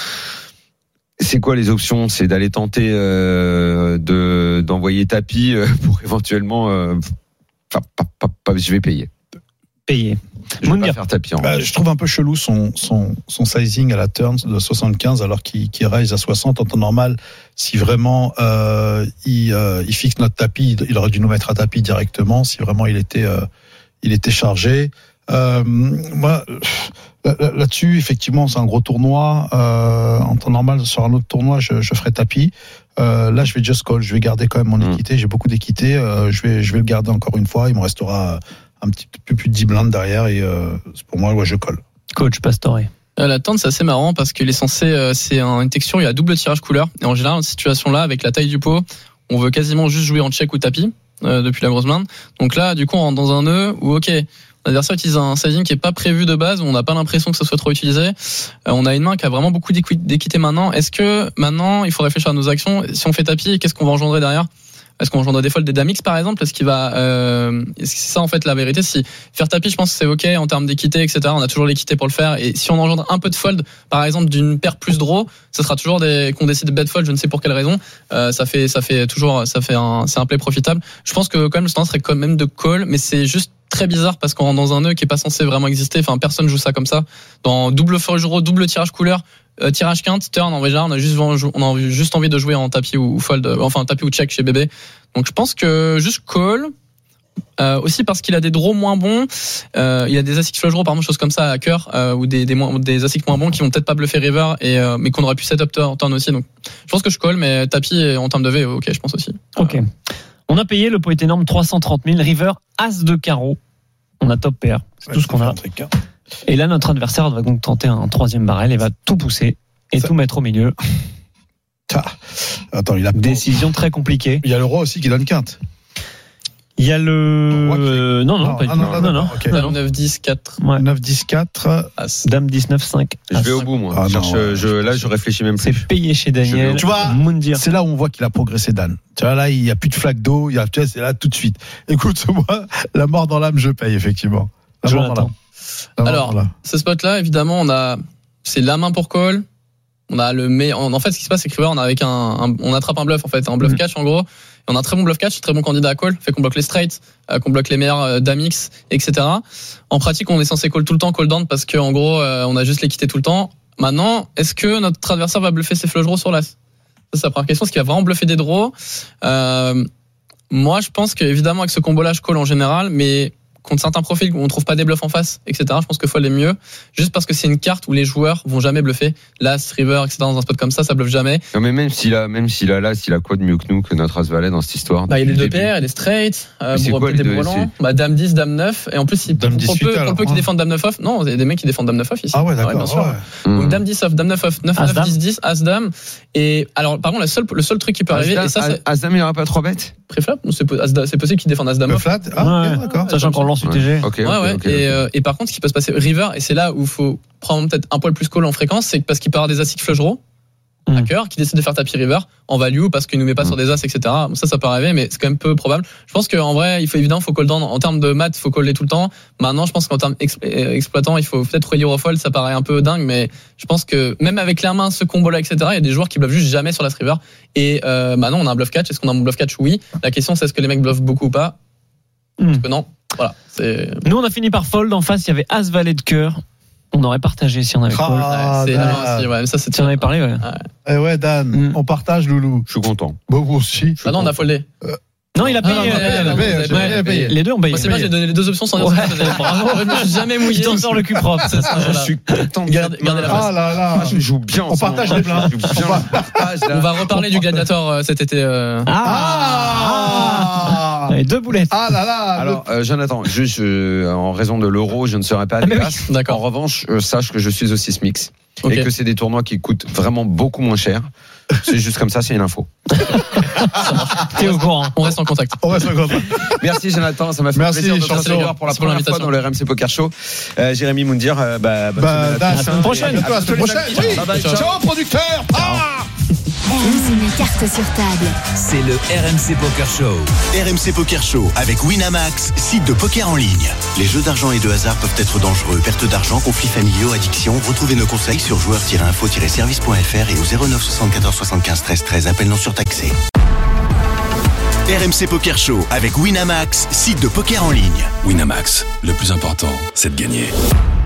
C'est quoi les options ? C'est d'aller tenter euh, de d'envoyer tapis euh, pour éventuellement. Euh, pas, pas, pas, pas, je vais payer. Payer. Je vais pas faire tapis en bah, je trouve un peu chelou son, son, son sizing à la turn de soixante-quinze alors qu'il, qu'il raise à soixante en temps normal. Si vraiment euh, il, euh, il fixe notre tapis, il aurait dû nous mettre à tapis directement. Si vraiment il était, euh, il était chargé. Euh, moi, là-dessus, effectivement, c'est un gros tournoi. Euh, en temps normal, sur un autre tournoi, je, je ferais tapis. Euh, là, je vais just call. Je vais garder quand même mon équité. Mmh. J'ai beaucoup d'équité. Euh, je vais, je vais le garder encore une fois. Il me restera un petit peu plus de dix blindes derrière et euh, pour moi, ouais, je colle. Coach Pastore. Euh, la tente, c'est assez marrant parce qu'il est censé, euh, c'est une texture, il y a double tirage couleur. Et en général, dans cette situation-là, avec la taille du pot, on veut quasiment juste jouer en check ou tapis euh, depuis la grosse blinde. Donc là, du coup, on rentre dans un nœud où, ok, l'adversaire utilise un sizing qui est pas prévu de base, où on n'a pas l'impression que ça soit trop utilisé. Euh, on a une main qui a vraiment beaucoup d'équité maintenant. Est-ce que maintenant, il faut réfléchir à nos actions ? Si on fait tapis, qu'est-ce qu'on va engendrer derrière ? Est-ce qu'on engendre des folds des Dame X par exemple ? Est-ce qu'il va, euh, est-ce que c'est ça en fait la vérité ? Si faire tapis, je pense que c'est ok en termes d'équité, et cetera. On a toujours l'équité pour le faire. Et si on engendre un peu de fold, par exemple d'une paire plus draw, ça sera toujours des qu'on décide de bet fold. Je ne sais pour quelle raison. Euh, ça fait, ça fait toujours, ça fait un, c'est un play profitable. Je pense que quand même le stand serait quand même de call, mais c'est juste très bizarre parce qu'on rentre dans un nœud qui est pas censé vraiment exister. Enfin, personne joue ça comme ça. Dans double flush draw, double tirage couleur. Euh, tirage quinte, turn, en vrai, on a juste, on a juste envie de jouer en tapis ou fold, enfin tapis ou check chez bébé. Donc je pense que juste call. Euh, aussi parce qu'il a des draws moins bons, euh, il a des asics flush draw par exemple, choses comme ça à cœur, euh, ou des des, moins, des asics moins bons qui vont peut-être pas bluffer river et euh, mais qu'on aurait pu set up turn, turn aussi. Donc je pense que je call, mais tapis en termes de V, ok, je pense aussi. Ok. Euh, on a payé, le pot est énorme, trois cent trente mille. River as de carreau. On a top pair, c'est ouais, tout ce qu'on a. Et là, notre adversaire va donc tenter un troisième barrel et va tout pousser et ça... tout mettre au milieu. Ah. Attends, il a décision très compliquée. Il y a le roi aussi qui donne quinte. Il y a le euh, non non, non pas ah, non, non, non, non, okay. non. neuf dix quatre. Ouais. neuf dix quatre. As. Dame dix neuf cinq. Je vais au bout moi. Ah, non, je, je, là je réfléchis même plus. C'est payé chez Daniel. Tu vois, Moundir. C'est là où on voit qu'il a progressé Dan. Tu vois là, il y a plus de flaque d'eau, il y a tu vois, c'est là tout de suite. Écoute moi, la mort dans l'âme, je paye effectivement. La je mort dans l'âme. Alors, ce spot là évidemment, on a c'est la main pour call. On a le mais en fait ce qui se passe c'est que River on a avec un, un on attrape un bluff en fait, un bluff mmh. catch en gros. Et on a un très bon bluff catch, très bon candidat à call, fait qu'on bloque les straights, euh, qu'on bloque les meilleurs euh, Dame X, et cetera. En pratique, on est censé call tout le temps, call down parce qu'en gros, euh, on a juste l'équité tout le temps. Maintenant, est-ce que notre adversaire va bluffer ses flush draws sur l'as ? Ça, c'est la première question. Est-ce qu'il va vraiment bluffer des draws ? euh, Moi, je pense qu'évidemment avec ce combo-là, je call en général, mais contre certains profils où on trouve pas des bluffs en face, et cetera. Je pense que fold est mieux, juste parce que c'est une carte où les joueurs vont jamais bluffer. L'as, river, et cetera. Dans un spot comme ça, ça bluffe jamais. Non, mais même s'il a, même s'il a l'as, il a quoi de mieux que nous, que notre as-valet dans cette histoire? Bah, il y a les deux paires, il y a les straight, euh, pour quoi, des brelans. Bah, Dame dix, Dame neuf, et en plus, il, pour, pour, peu, pour peu qui défendent Dame neuf off, non, il y a des mecs qui défendent Dame neuf off ici. Ah ouais, d'accord. Ouais, bien sûr. Ouais. Donc, Dame dix off, Dame neuf off, neuf, neuf, dix, dix, As, Dame. Et, alors, par contre, le seul, le seul truc qui peut arriver, et ça, c'est. As, Dame, il n'y aura pas trois bêtes? Préflop, c'est possible qu'ils défendent As, Dame off. Flat, ah, ouais, d'accord. Sachant qu'on lance U T G. Ok, ouais, ouais. Okay, et, okay. Euh, et par contre, ce qui peut se passer, river, et c'est là où il faut prendre peut-être un poil plus call en fréquence, c'est parce qu'il peut avoir des asics flush draw. à cœur, qui décide de faire tapis river en value parce qu'il nous met pas mmh. sur des as, et cetera. Ça, ça peut arriver, mais c'est quand même peu probable. Je pense qu'en vrai, il faut évidemment, faut call down. En termes de maths, il faut caller tout le temps. Maintenant, je pense qu'en termes ex- exploitant, il faut peut-être relire au fold. Ça paraît un peu dingue, mais je pense que même avec la main, ce combo-là, et cetera, il y a des joueurs qui bluffent juste jamais sur la river. Et euh, maintenant, on a un bluff catch. Est-ce qu'on a un bluff catch? Oui. La question, c'est est-ce que les mecs bluffent beaucoup ou pas? Je pense que non. Voilà. C'est... Nous, on a fini par fold. En face, il y avait as valet de cœur. On aurait partagé si on avait call. Ah, ouais, c'est Dan. la main aussi, ouais. Mais ça, c'est Si on avait parlé, ouais. ouais. Eh ouais, Dan, Mm. on partage, Loulou. Je suis content. Bon, vous aussi. Ah non, on a foldé. Non, il a payé. Ah, non, non, euh, non, non, payé, vous avez j'ai payé. payé, payé. Les deux ont payé. Moi, c'est bien, j'ai donné les deux options sans dire Ouais. ce que ça faisait. Bravo. Je me suis jamais mouillé. Il t'en sort le cul propre. C'est ça, voilà. Je suis content de Gardez- gardez la face. Ah là là. Ah, je joue bien. On partage les blindes. Je joue bien. On On partage, là. On va reparler du Gladiator euh, cet été. euh. Ah. Allez, deux boulettes. Ah là là. Alors, euh, Jonathan, juste euh, en raison de l'euro, je ne serai pas à Ah, mais Vegas. oui. D'accord. En revanche, euh, sache que je suis au Sismix Ok. et que c'est des tournois qui coûtent vraiment beaucoup moins cher. C'est juste comme ça, c'est une info. T'es au courant. On reste en contact. On reste encore. Merci Jonathan, ça m'a fait Merci, plaisir de te Chanson. recevoir pour la Merci pour première fois l'invitation. dans le R M C Poker Show. Euh, Jérémy Moundir, euh, bah, bonne Bah, semaine Dan, à à tous. la semaine prochaine. Et à À la bientôt, semaine les prochaine. amis. Oui. Bye bye, ciao. Ciao, producteur. Ah. R M C met carte sur table. C'est le R M C Poker Show. R M C Poker Show avec Winamax, site de poker en ligne. Les jeux d'argent et de hasard peuvent être dangereux. Perte d'argent, conflits familiaux, addiction. Retrouvez nos conseils sur joueurs tiret info tiret service point f r et au zéro neuf soixante-quatorze soixante-quinze treize treize. Appel non surtaxé. R M C Poker Show avec Winamax, site de poker en ligne. Winamax, le plus important, c'est de gagner.